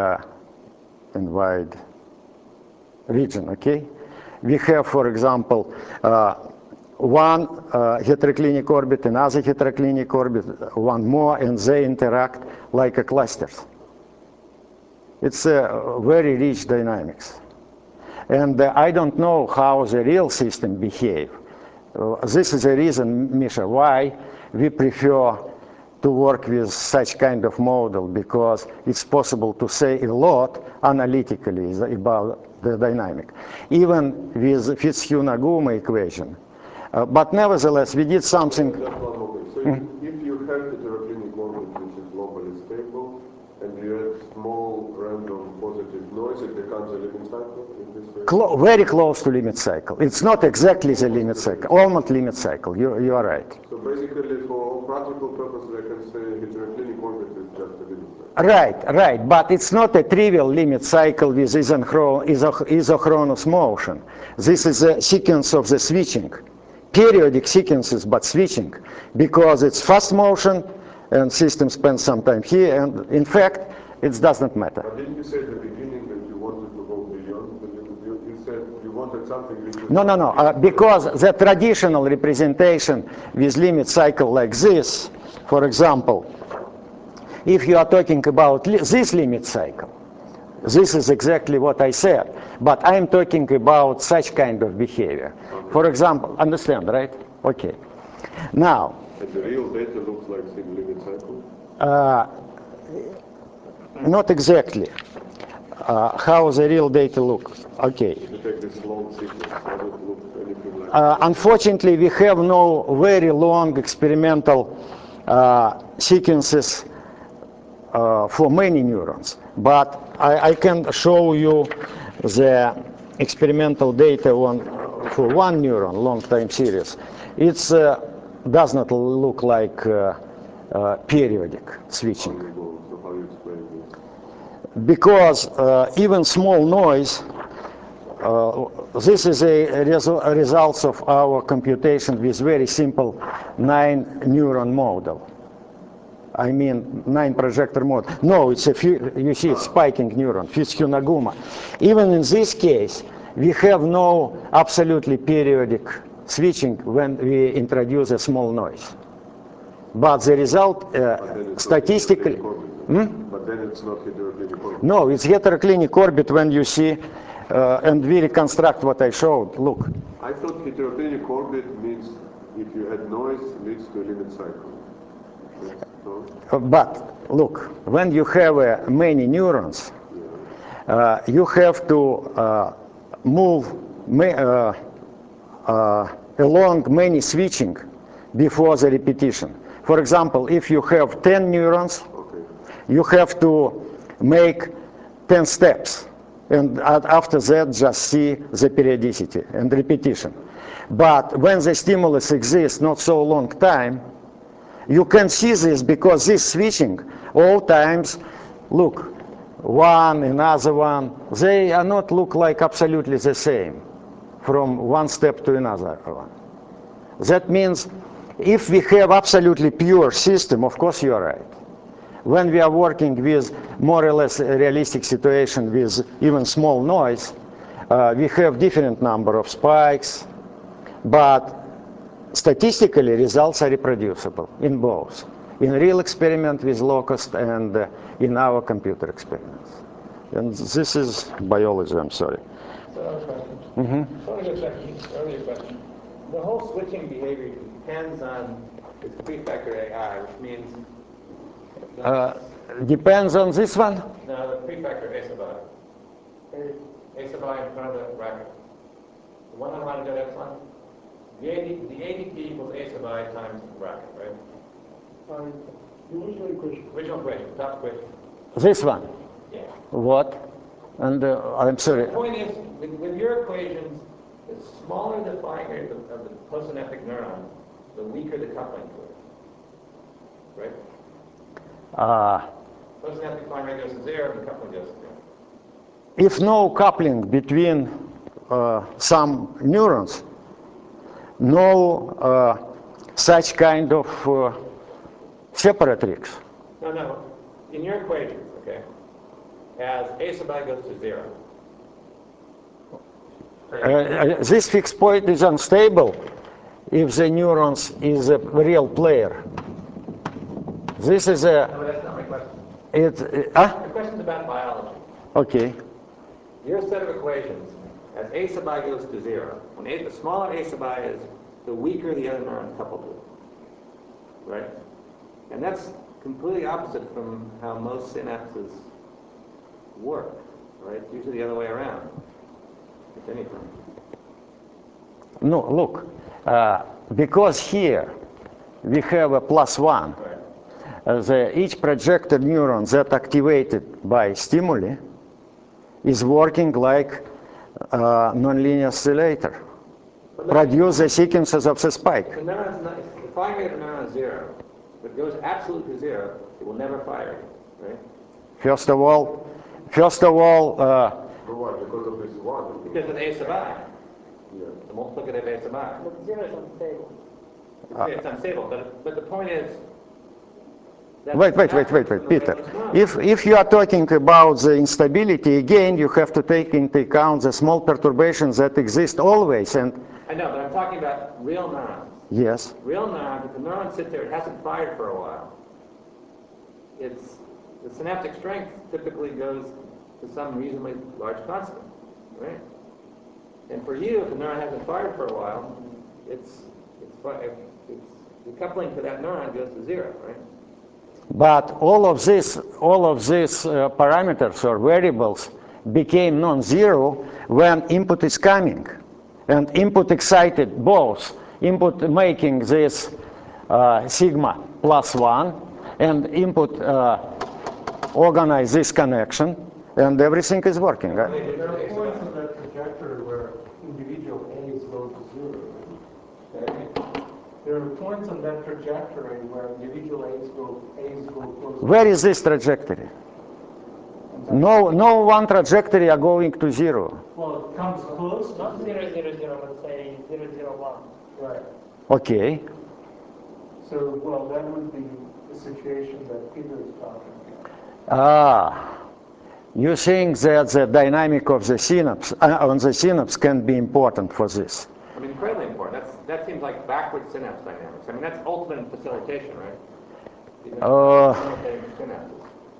region, okay? We have, for example, one heteroclinic orbit, another heteroclinic orbit, one more, and they interact like a clusters. It's a very rich dynamics. And I don't know how the real system behave. This is the reason, Misha, why we prefer to work with such kind of model, because it's possible to say a lot analytically about the dynamic, even with Fitzhugh-Nagumo equation. But nevertheless, we did something. Just one more thing. So if you have heteroclinic orbit which is globally stable, and you have small random positive noise, it becomes a limit cycle in this way? Very close to limit cycle. It's not exactly the limit cycle, almost limit cycle. You are right. So basically, for all practical purposes, I can say heteroclinic orbit is just a limit cycle. Right. But it's not a trivial limit cycle with isochronous motion. This is a sequence of the switching. Periodic sequences, but switching, because it's fast motion and system spends some time here, and in fact, it doesn't matter. But didn't you say at the beginning that you wanted to go beyond the limit? You said you wanted something which is... No, because the traditional representation with limit cycle like this, for example, if you are talking about this limit cycle, this is exactly what I said, but I'm talking about such kind of behavior. For example, understand, right? Okay. Now, and the real data looks like in limit cycle? not exactly. How the real data look? Okay. If you take this long sequence, does it look anything like Unfortunately, we have no very long experimental sequences for many neurons, but I can show you the experimental data for one neuron, long time series. It does not look like periodic switching. So how do you explain this? Because even small noise, this is a result of our computation with very simple 9-neuron model. I mean 9 projector mode. No, it's you see it's spiking neuron, Fitzhugh-Nagumo. Even in this case, we have no absolutely periodic switching when we introduce a small noise. But the result, statistically... But then it's not heteroclinic orbit. No, it's heteroclinic orbit when you see, and we reconstruct what I showed. Look. I thought heteroclinic orbit means if you had noise, leads to a limit cycle. But look, when you have many neurons, you have to move along many switching before the repetition. For example, if you have 10 neurons, you have to make 10 steps, and after that just see the periodicity and repetition. But when the stimulus exists not so long time, you can see this because this switching all times, look, one, another one, they are not look like absolutely the same from one step to another one. That means if we have absolutely pure system, of course you are right. When we are working with more or less a realistic situation with even small noise, we have different number of spikes, but statistically results are reproducible in both. In real experiment with locust and in our computer experiments. And this is biology, I'm sorry. So another question. So to go back to the earlier question. The whole switching behavior depends on this prefactor AI, which means... Depends on this one? No, the prefactor A sub I. A sub I in front of the bracket. The one on line of epsilon. The ADP equals A sub I times the bracket, right? The original equation. Original equation, top equation. This one? Yeah. What? And I'm sorry. The point is, with your equations, the smaller the fine rate of the postsynaptic neuron, the weaker the coupling to it. Right? Postsynaptic fine rate goes to 0, and the coupling goes to 0. If no coupling between some neurons, no such kind of separatrix. No. In your equations, okay, as A sub I goes to 0. This fixed point is unstable if the neurons is a real player. This is a... No, but that's not my question. The question's about biology. Okay. Your set of equations, as A sub I goes to 0, when the smaller A sub I is, the weaker the other neuron coupled with, right? And that's completely opposite from how most synapses work, right? It's usually the other way around, if anything. No, look, because here we have a +1, each projected neuron that activated by stimuli is working like a nonlinear oscillator, produce the sequences of the spike. If the fire rate of a neuron is 0, if it goes absolutely to 0, it will never fire, right? First of all, For what? Because of this one? Because of A sub I, Yeah. the multiplicative A sub I. But 0 is unstable. It's unstable, but the point is... that wait, the Peter. neuron- If you are talking about the instability, again, you have to take into account the small perturbations that exist always. And I know, but I'm talking about real neurons. yes, Real neurons, if the neuron sits there, it hasn't fired for a while. The synaptic strength typically goes to some reasonably large constant, right? And for you, if the neuron hasn't fired for a while, the coupling to that neuron goes to 0, right? but all of these parameters or variables became non-zero when input is coming, and input excited both input making this sigma +1 and input organize this connection, and everything is working. Right? There are points in that trajectory where individual A's go to 0. Okay? There are points on that trajectory where individual A's go close. Where is this trajectory? No one trajectory are going to 0. Well, it comes close. Not 0, 0, 0, let's say 0, 0, 1. Right. Okay. So, well, that would be the situation that Peter is talking about. You think that the dynamic of the synapse on the synapse can be important for this? I mean, incredibly important. That seems like backward synapse dynamics. I mean, that's ultimate facilitation, right? Facilitating synapses.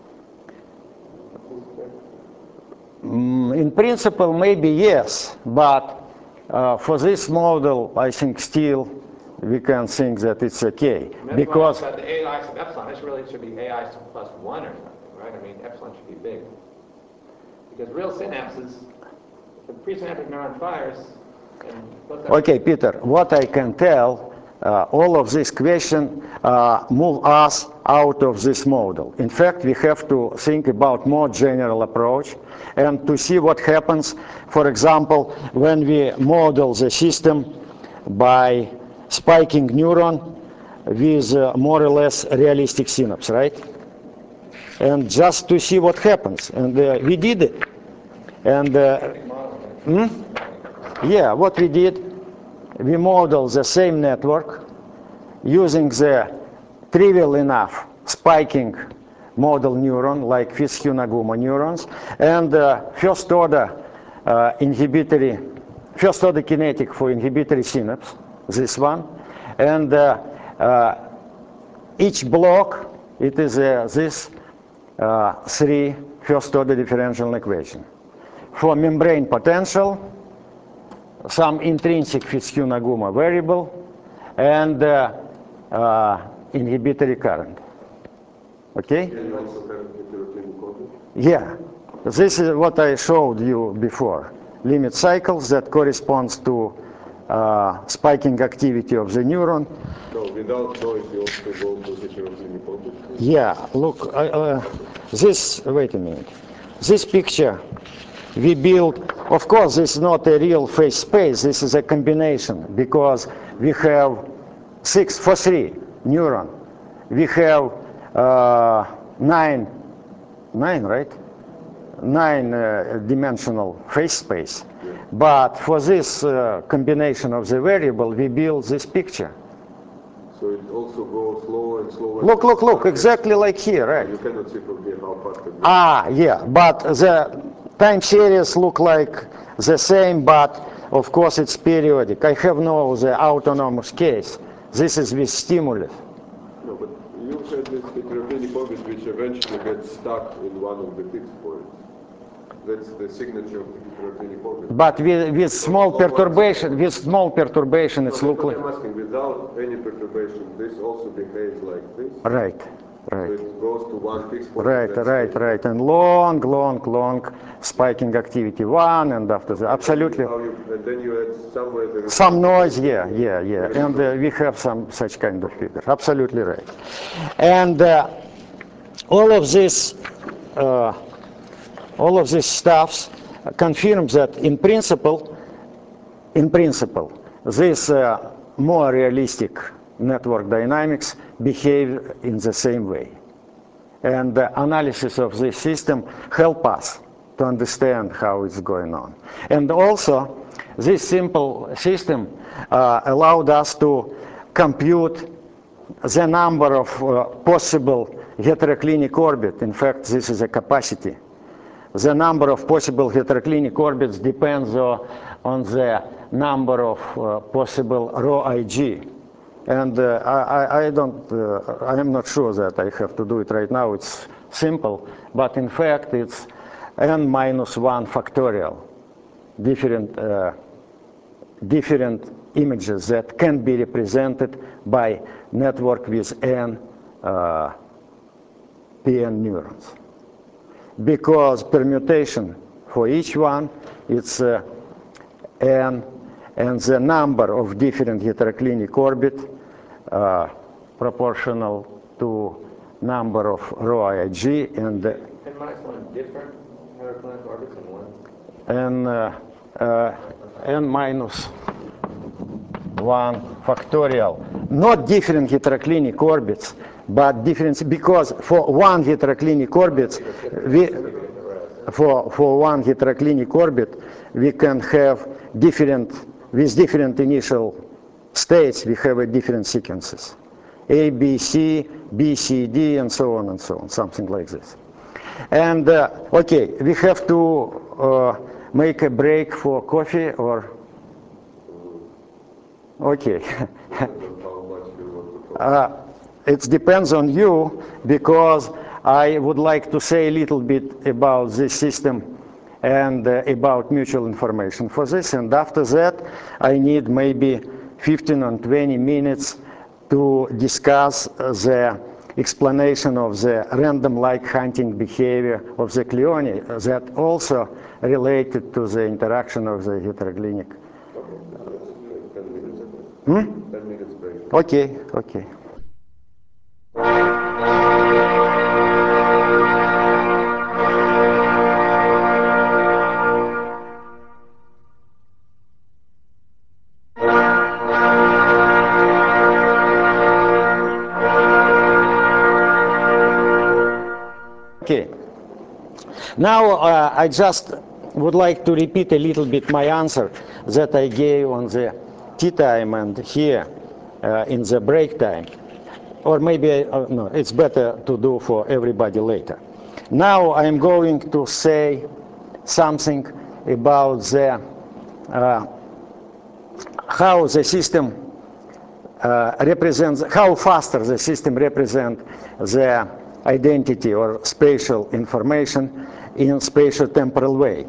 In principle, maybe yes, but for this model, I think still we can think that it's okay. And Because that's why I said the AI sub epsilon, this really should be AI plus 1 or something, right? I mean, epsilon should be big. Because real synapses, if a presynaptic neuron fires, and okay, Peter, what I can tell, all of this question move us out of this model. In fact, we have to think about more general approach and to see what happens, for example, when we model the system by spiking neuron with more or less realistic synapse, right? And just to see what happens. And we did it. And yeah, what we did, we modeled the same network using the trivial enough spiking model neuron like Fitzhugh-Nagumo neurons and first order kinetic for inhibitory synapse, this one, and each block it is this 3 first order differential equation. For membrane potential, some intrinsic Fitzhugh-Nagumo variable, and inhibitory current. Okay? Can you also have heteroclinic content? Yeah. This is what I showed you before. Limit cycles that corresponds to spiking activity of the neuron. No, without noise, you also go to heteroclinic content. Yeah, look, wait a minute. This picture we built, of course, this is not a real phase space, this is a combination, because we have 6 for 3 neuron. We have 9, right? 9 dimensional phase space. Yeah. But for this combination of the variable, we build this picture. So it also goes slower and slower. Look, exactly like here, right? You cannot see from here how fast it goes. Yeah, but the time series look like the same, but of course it's periodic. I have no the autonomous case. This is with stimulus. No, but you had this heteroclinic orbit which eventually gets stuck in one of the fixed points. that's the signature of the heteroclinic orbit. But with small perturbation, it's So look like. I'm asking, without any perturbation, this also behaves like this? Right, So right. it goes to one fixed point. Right. And long spiking activity one, and after that, absolutely. And then you add somewhere the Some noise, yeah. And we have some such kind of figure. Absolutely right. And all of this stuffs confirms that in principle, this more realistic network dynamics behave in the same way. And the analysis of this system help us to understand how it's going on. And also, this simple system allowed us to compute the number of possible heteroclinic orbits. In fact, this is a capacity. The number of possible heteroclinic orbits depends on the number of possible rho IG. And I am not sure that I have to do it right now. It's simple, but in fact it's n minus 1 factorial, different images that can be represented by network with n PN neurons. Because permutation for each one, it's n, and the number of different heteroclinic orbits proportional to number of rho IG and n minus 1 different heteroclinic orbits in one? n minus 1 factorial. Not different heteroclinic orbits, but different, because for one heteroclinic orbit, for one heteroclinic orbit, we can have with different initial states, we have a different sequences. A, B, C, B, C, D, and so on, something like this. And, okay, we have to make a break for coffee, or? Okay. It depends on you, because I would like to say a little bit about this system and about mutual information for this. And after that, I need maybe 15 or 20 minutes to discuss the explanation of the random-like hunting behavior of the Cleone that also related to the interaction of the heteroclinic. 10 minutes break. Okay. Okay. Now I just would like to repeat a little bit my answer that I gave on the tea time and here in the break time. Or maybe, no, it's better to do for everybody later. Now I'm going to say something about the how the system represents, how faster the system represents the identity or spatial information in spatial temporal way.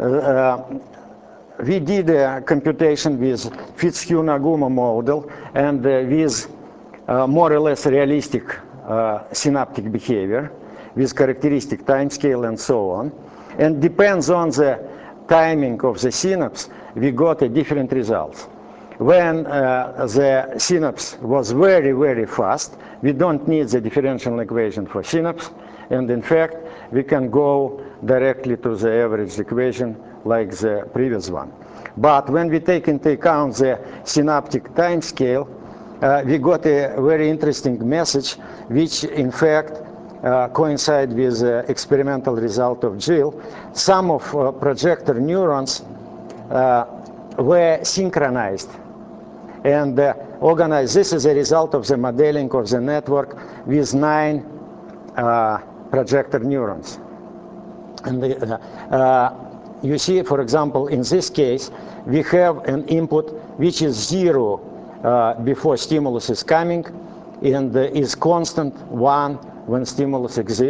We did a computation with Fitzhugh-Nagumo model and with more or less realistic synaptic behavior with characteristic time scale and so on. And depends on the timing of the synapse, we got a different results. When the synapse was very, very fast, we don't need the differential equation for synapse. And in fact, we can go directly to the average equation like the previous one. But when we take into account the synaptic time scale, we got a very interesting message, which in fact coincide with the experimental result of Jill. Some of projector neurons were synchronized and organized. This is a result of the modeling of the network with 9 projector neurons. And you see, for example, in this case, we have an input which is 0 before stimulus is coming and is constant 1 when stimulus exists.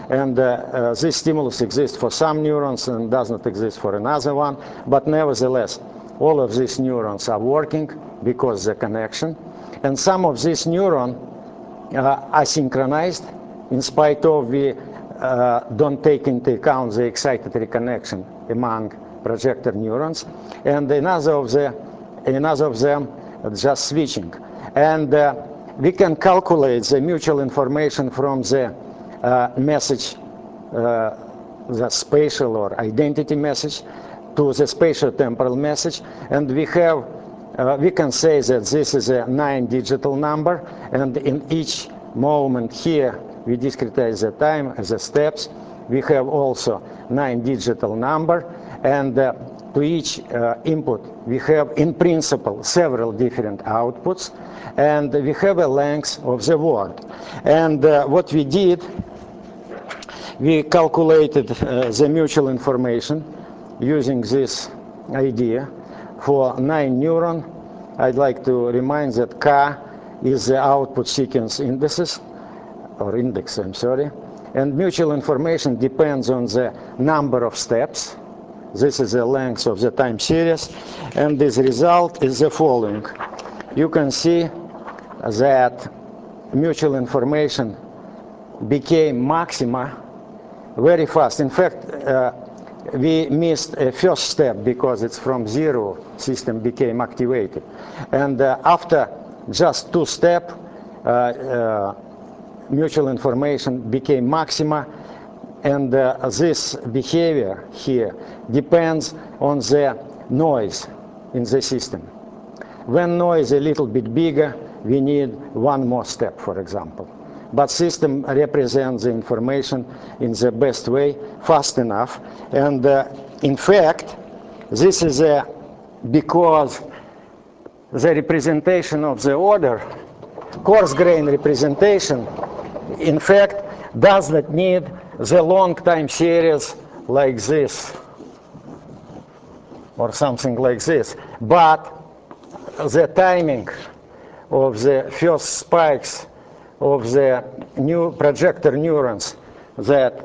and this stimulus exists for some neurons and does not exist for another one, but nevertheless, all of these neurons are working because of the connection, and some of these neurons are synchronized in spite of we don't take into account the excitatory connection among projector neurons, and another of them just switching. And we can calculate the mutual information from the message, the spatial or identity message, to the spatial temporal message, and we can say that this is a 9-digital number, and in each moment here we discretize the time as the steps. We have also 9-digital number, and to each input we have in principle several different outputs, and we have a length of the word. And what we did, we calculated the mutual information using this idea for 9 neurons. I'd like to remind that K is the output sequence indices, or index, I'm sorry. And mutual information depends on the number of steps. This is the length of the time series, and this result is the following. You can see that mutual information became maxima very fast. In fact, we missed a first step because it's from 0 system became activated. And after just 2 steps, mutual information became maxima, and this behavior here depends on the noise in the system. When noise is a little bit bigger, we need 1 more step, for example. But system represents the information in the best way, fast enough. And in fact, this is because the representation of the order, coarse grain representation, in fact, does not need the long time series like this or something like this. But the timing of the first spikes of the new projector neurons that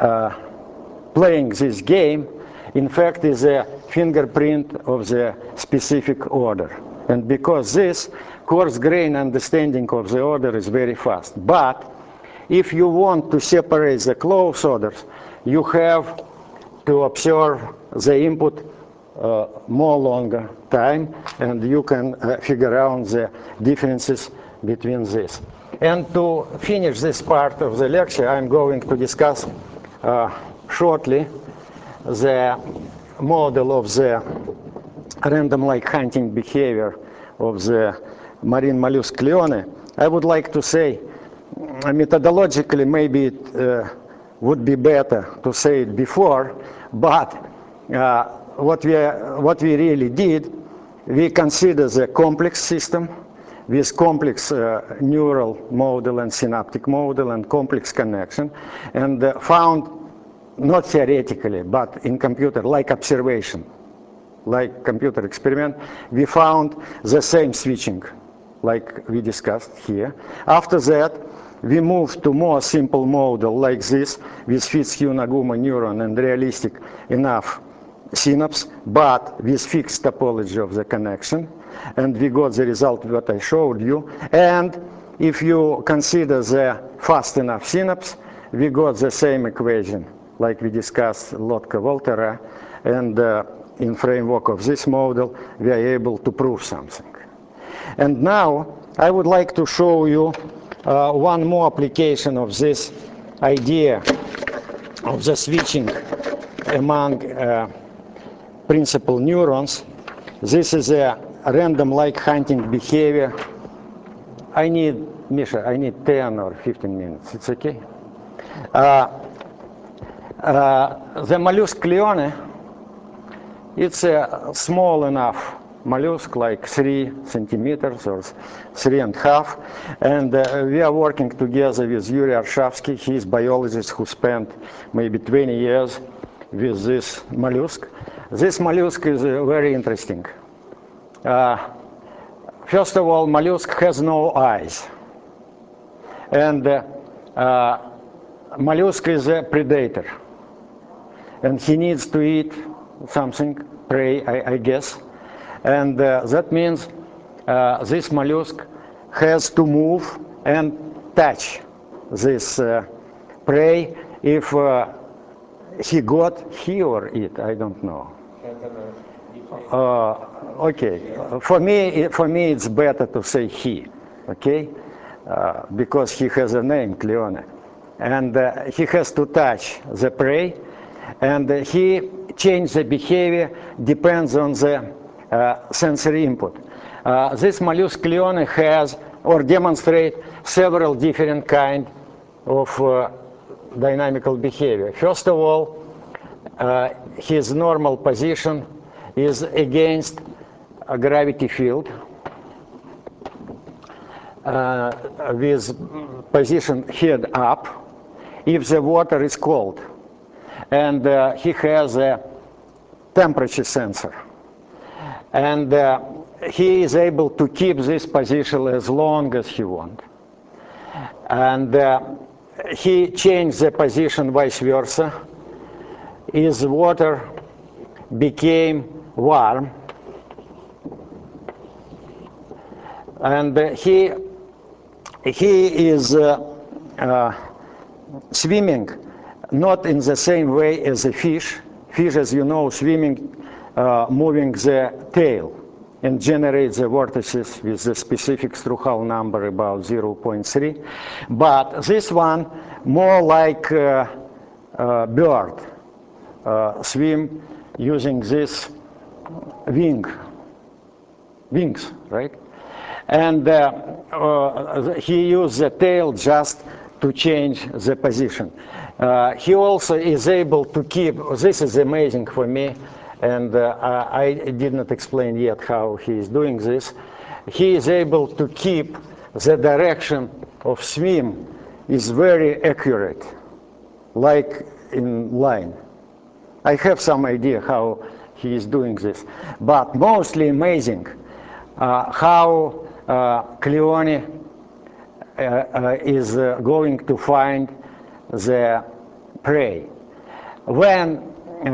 playing this game, in fact, is a fingerprint of the specific order. And because this coarse grain understanding of the order is very fast. But if you want to separate the close orders, you have to observe the input more longer time, and you can figure out the differences between this. And to finish this part of the lecture, I'm going to discuss shortly the model of the random-like hunting behavior of the marine mollusk Cleone. I would like to say, methodologically, maybe it would be better to say it before, but what we really did, we consider the complex system with complex neural model and synaptic model and complex connection, and found, not theoretically, but in computer, like observation, like computer experiment, we found the same switching, like we discussed here. After that, we moved to more simple model like this, with Fitzhugh-Nagumo neuron and realistic enough synapse, but with fixed topology of the connection. And we got the result that I showed you. And if you consider the fast enough synapse, we got the same equation, like we discussed Lotka-Volterra. And in framework of this model, we are able to prove something. And now I would like to show you one more application of this idea of the switching among principal neurons. This is a random-like hunting behavior. I need, Misha, I need 10 or 15 minutes. It's okay? The mollusk Cleone, it's a small enough mollusk, like 3 centimeters or 3.5, and we are working together with Yuri Arshavsky. He is a biologist who spent maybe 20 years with this mollusk. This mollusk is very interesting. First of all, mollusk has no eyes, and mollusk is a predator, and he needs to eat something, prey, I guess. And that means this mollusk has to move and touch this prey if he or it, I don't know. Okay, for me it's better to say he, okay, because he has a name, Cleone, and he has to touch the prey, and he changes the behavior depends on the sensory input. This mollusk Cleone has or demonstrate several different kind of dynamical behavior. First of all, his normal position is against a gravity field with position head up if the water is cold, and he has a temperature sensor, and he is able to keep this position as long as he wants, and he changed the position vice versa. His water became warm, and he is swimming not in the same way as a fish. Fish, as you know, swimming, moving the tail and generate the vortices with the specific Struhal number about 0.3. But this one more like bird, swim using this wings, right? And he used the tail just to change the position. He also is able to keep, this is amazing for me, and I did not explain yet how he is doing this. He is able to keep the direction of swim is very accurate, like in line. I have some idea how he is doing this, but mostly amazing how Cleone is going to find the prey. When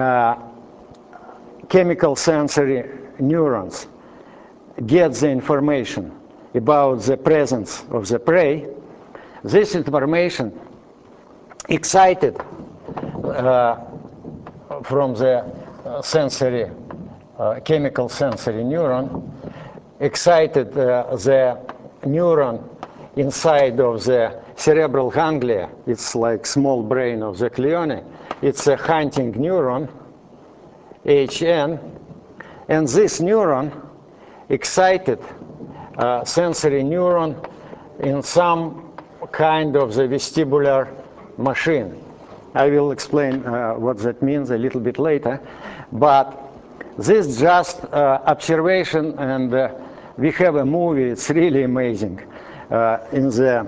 chemical sensory neurons get the information about the presence of the prey, this information excited from the sensory, chemical sensory neuron, excited the neuron inside of the cerebral ganglia. It's like small brain of the Cleone. It's a hunting neuron, HN, and this neuron excited sensory neuron in some kind of the vestibular machine. I will explain what that means a little bit later, but this is just observation, and we have a movie, it's really amazing. In the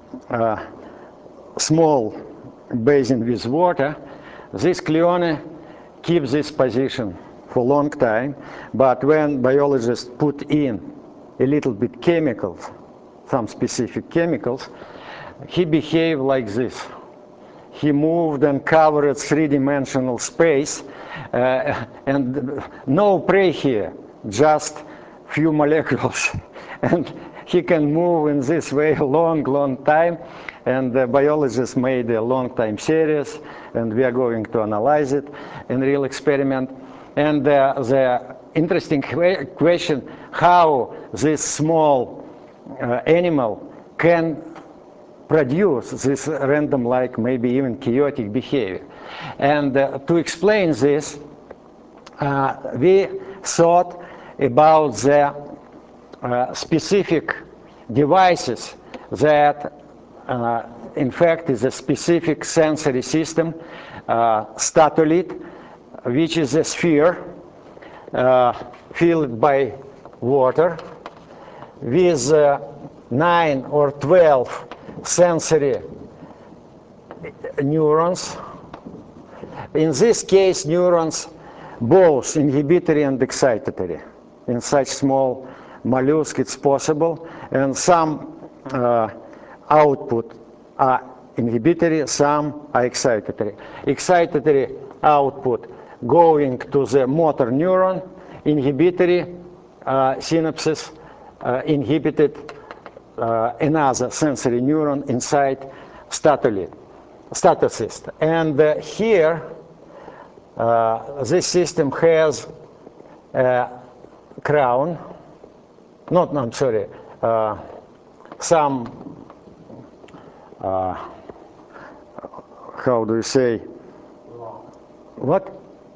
small basin with water, this Cleone keeps this position for a long time, but when biologists put in a little bit chemicals, some specific chemicals, he behaved like this. He moved and covered three-dimensional space, and no prey here, just few molecules. And he can move in this way a long time, and the biologists made a long time series, and we are going to analyze it in real experiment. And the interesting question, how this small animal can produce this random, like maybe even chaotic behavior. And to explain this, we thought about the specific devices that in fact is a specific sensory system, statolith, which is a sphere filled by water with 9 or 12 sensory neurons. In this case, neurons both inhibitory and excitatory. In such small mollusk it's possible, and some output are inhibitory, some are excitatory. Excitatory output going to the motor neuron, inhibitory synapses inhibited another sensory neuron inside statocyst. And here, this system has a crown, I'm sorry, some, how do you say, what?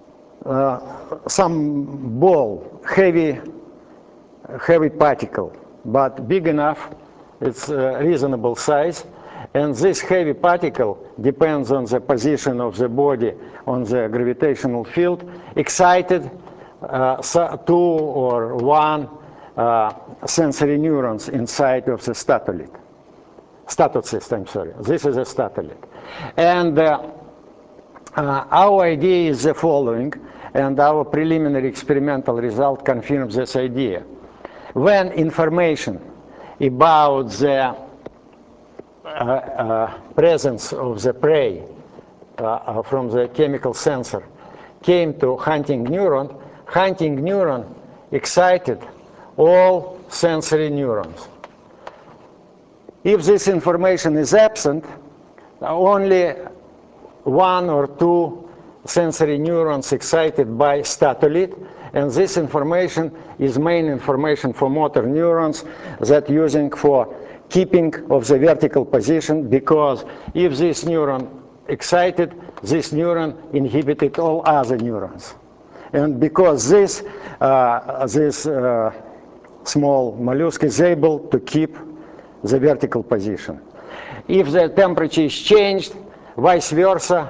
Some ball, heavy particle, but big enough, it's a reasonable size. And this heavy particle depends on the position of the body on the gravitational field, excited two or one sensory neurons inside of the statocyst, I'm sorry. This is a statocyst. And our idea is the following, and our preliminary experimental result confirms this idea. When information about the presence of the prey from the chemical sensor came to hunting neuron excited all sensory neurons. If this information is absent, only one or two sensory neurons excited by statocyst, and this information is main information for motor neurons that using for keeping of the vertical position, because if this neuron excited, this neuron inhibited all other neurons. And because this small mollusk is able to keep the vertical position. If the temperature is changed, vice versa,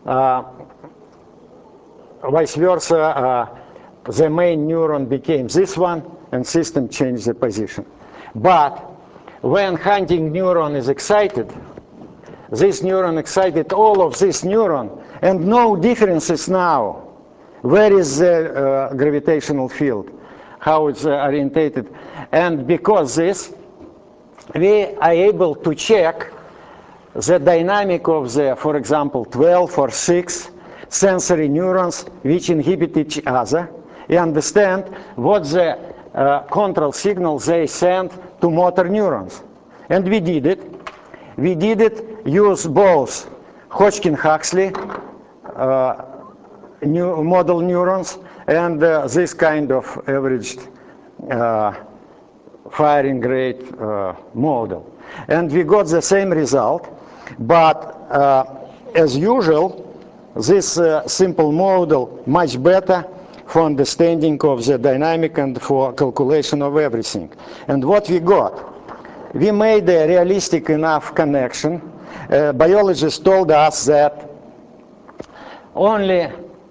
the main neuron became this one, and system changed the position. But when hunting neuron is excited, this neuron excited all of this neuron, and no differences now. Where is the gravitational field? How it's orientated? And because this, we are able to check the dynamic of the, for example, 12 or 6 sensory neurons which inhibit each other. You understand what the control signals they send to motor neurons. And we did it. We did it use both Hodgkin-Huxley model neurons and this kind of averaged firing rate model. And we got the same result, but as usual, this simple model much better for understanding of the dynamic and for calculation of everything. And what we got? We made a realistic enough connection. Biologists told us that only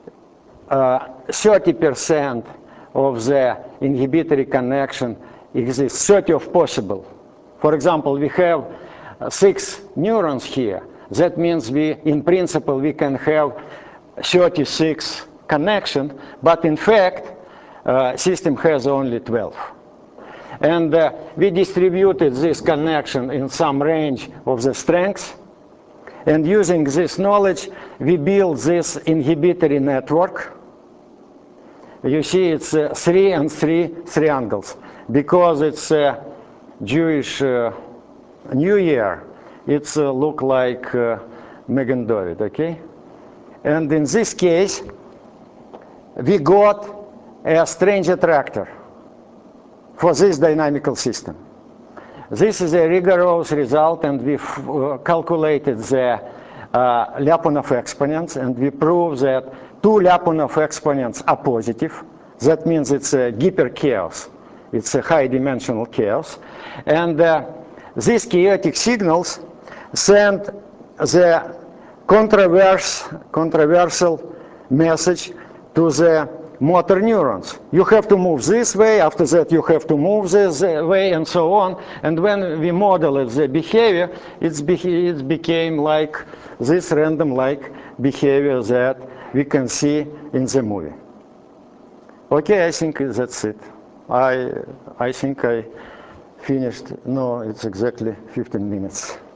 30% of the inhibitory connection exists, 30 of possible. For example, we have 6 neurons here. That means in principle, we can have 36 connections, but in fact, system has only 12. And we distributed this connection in some range of the strengths. And using this knowledge, we built this inhibitory network. You see, it's 3 and 3 triangles. Because it's a Jewish New Year, it's look like Magen David, okay? And in this case, we got a strange attractor for this dynamical system. This is a rigorous result, and we calculated the Lyapunov exponents, and we proved that 2 Lyapunov exponents are positive. That means it's a hyper chaos. It's a high-dimensional chaos. And these chaotic signals send the controversial message to the motor neurons. You have to move this way, after that you have to move this way, and so on. And when we modeled the behavior, it became like this random-like behavior that we can see in the movie. Okay, I think that's it. I think I finished. No, it's exactly 15 minutes.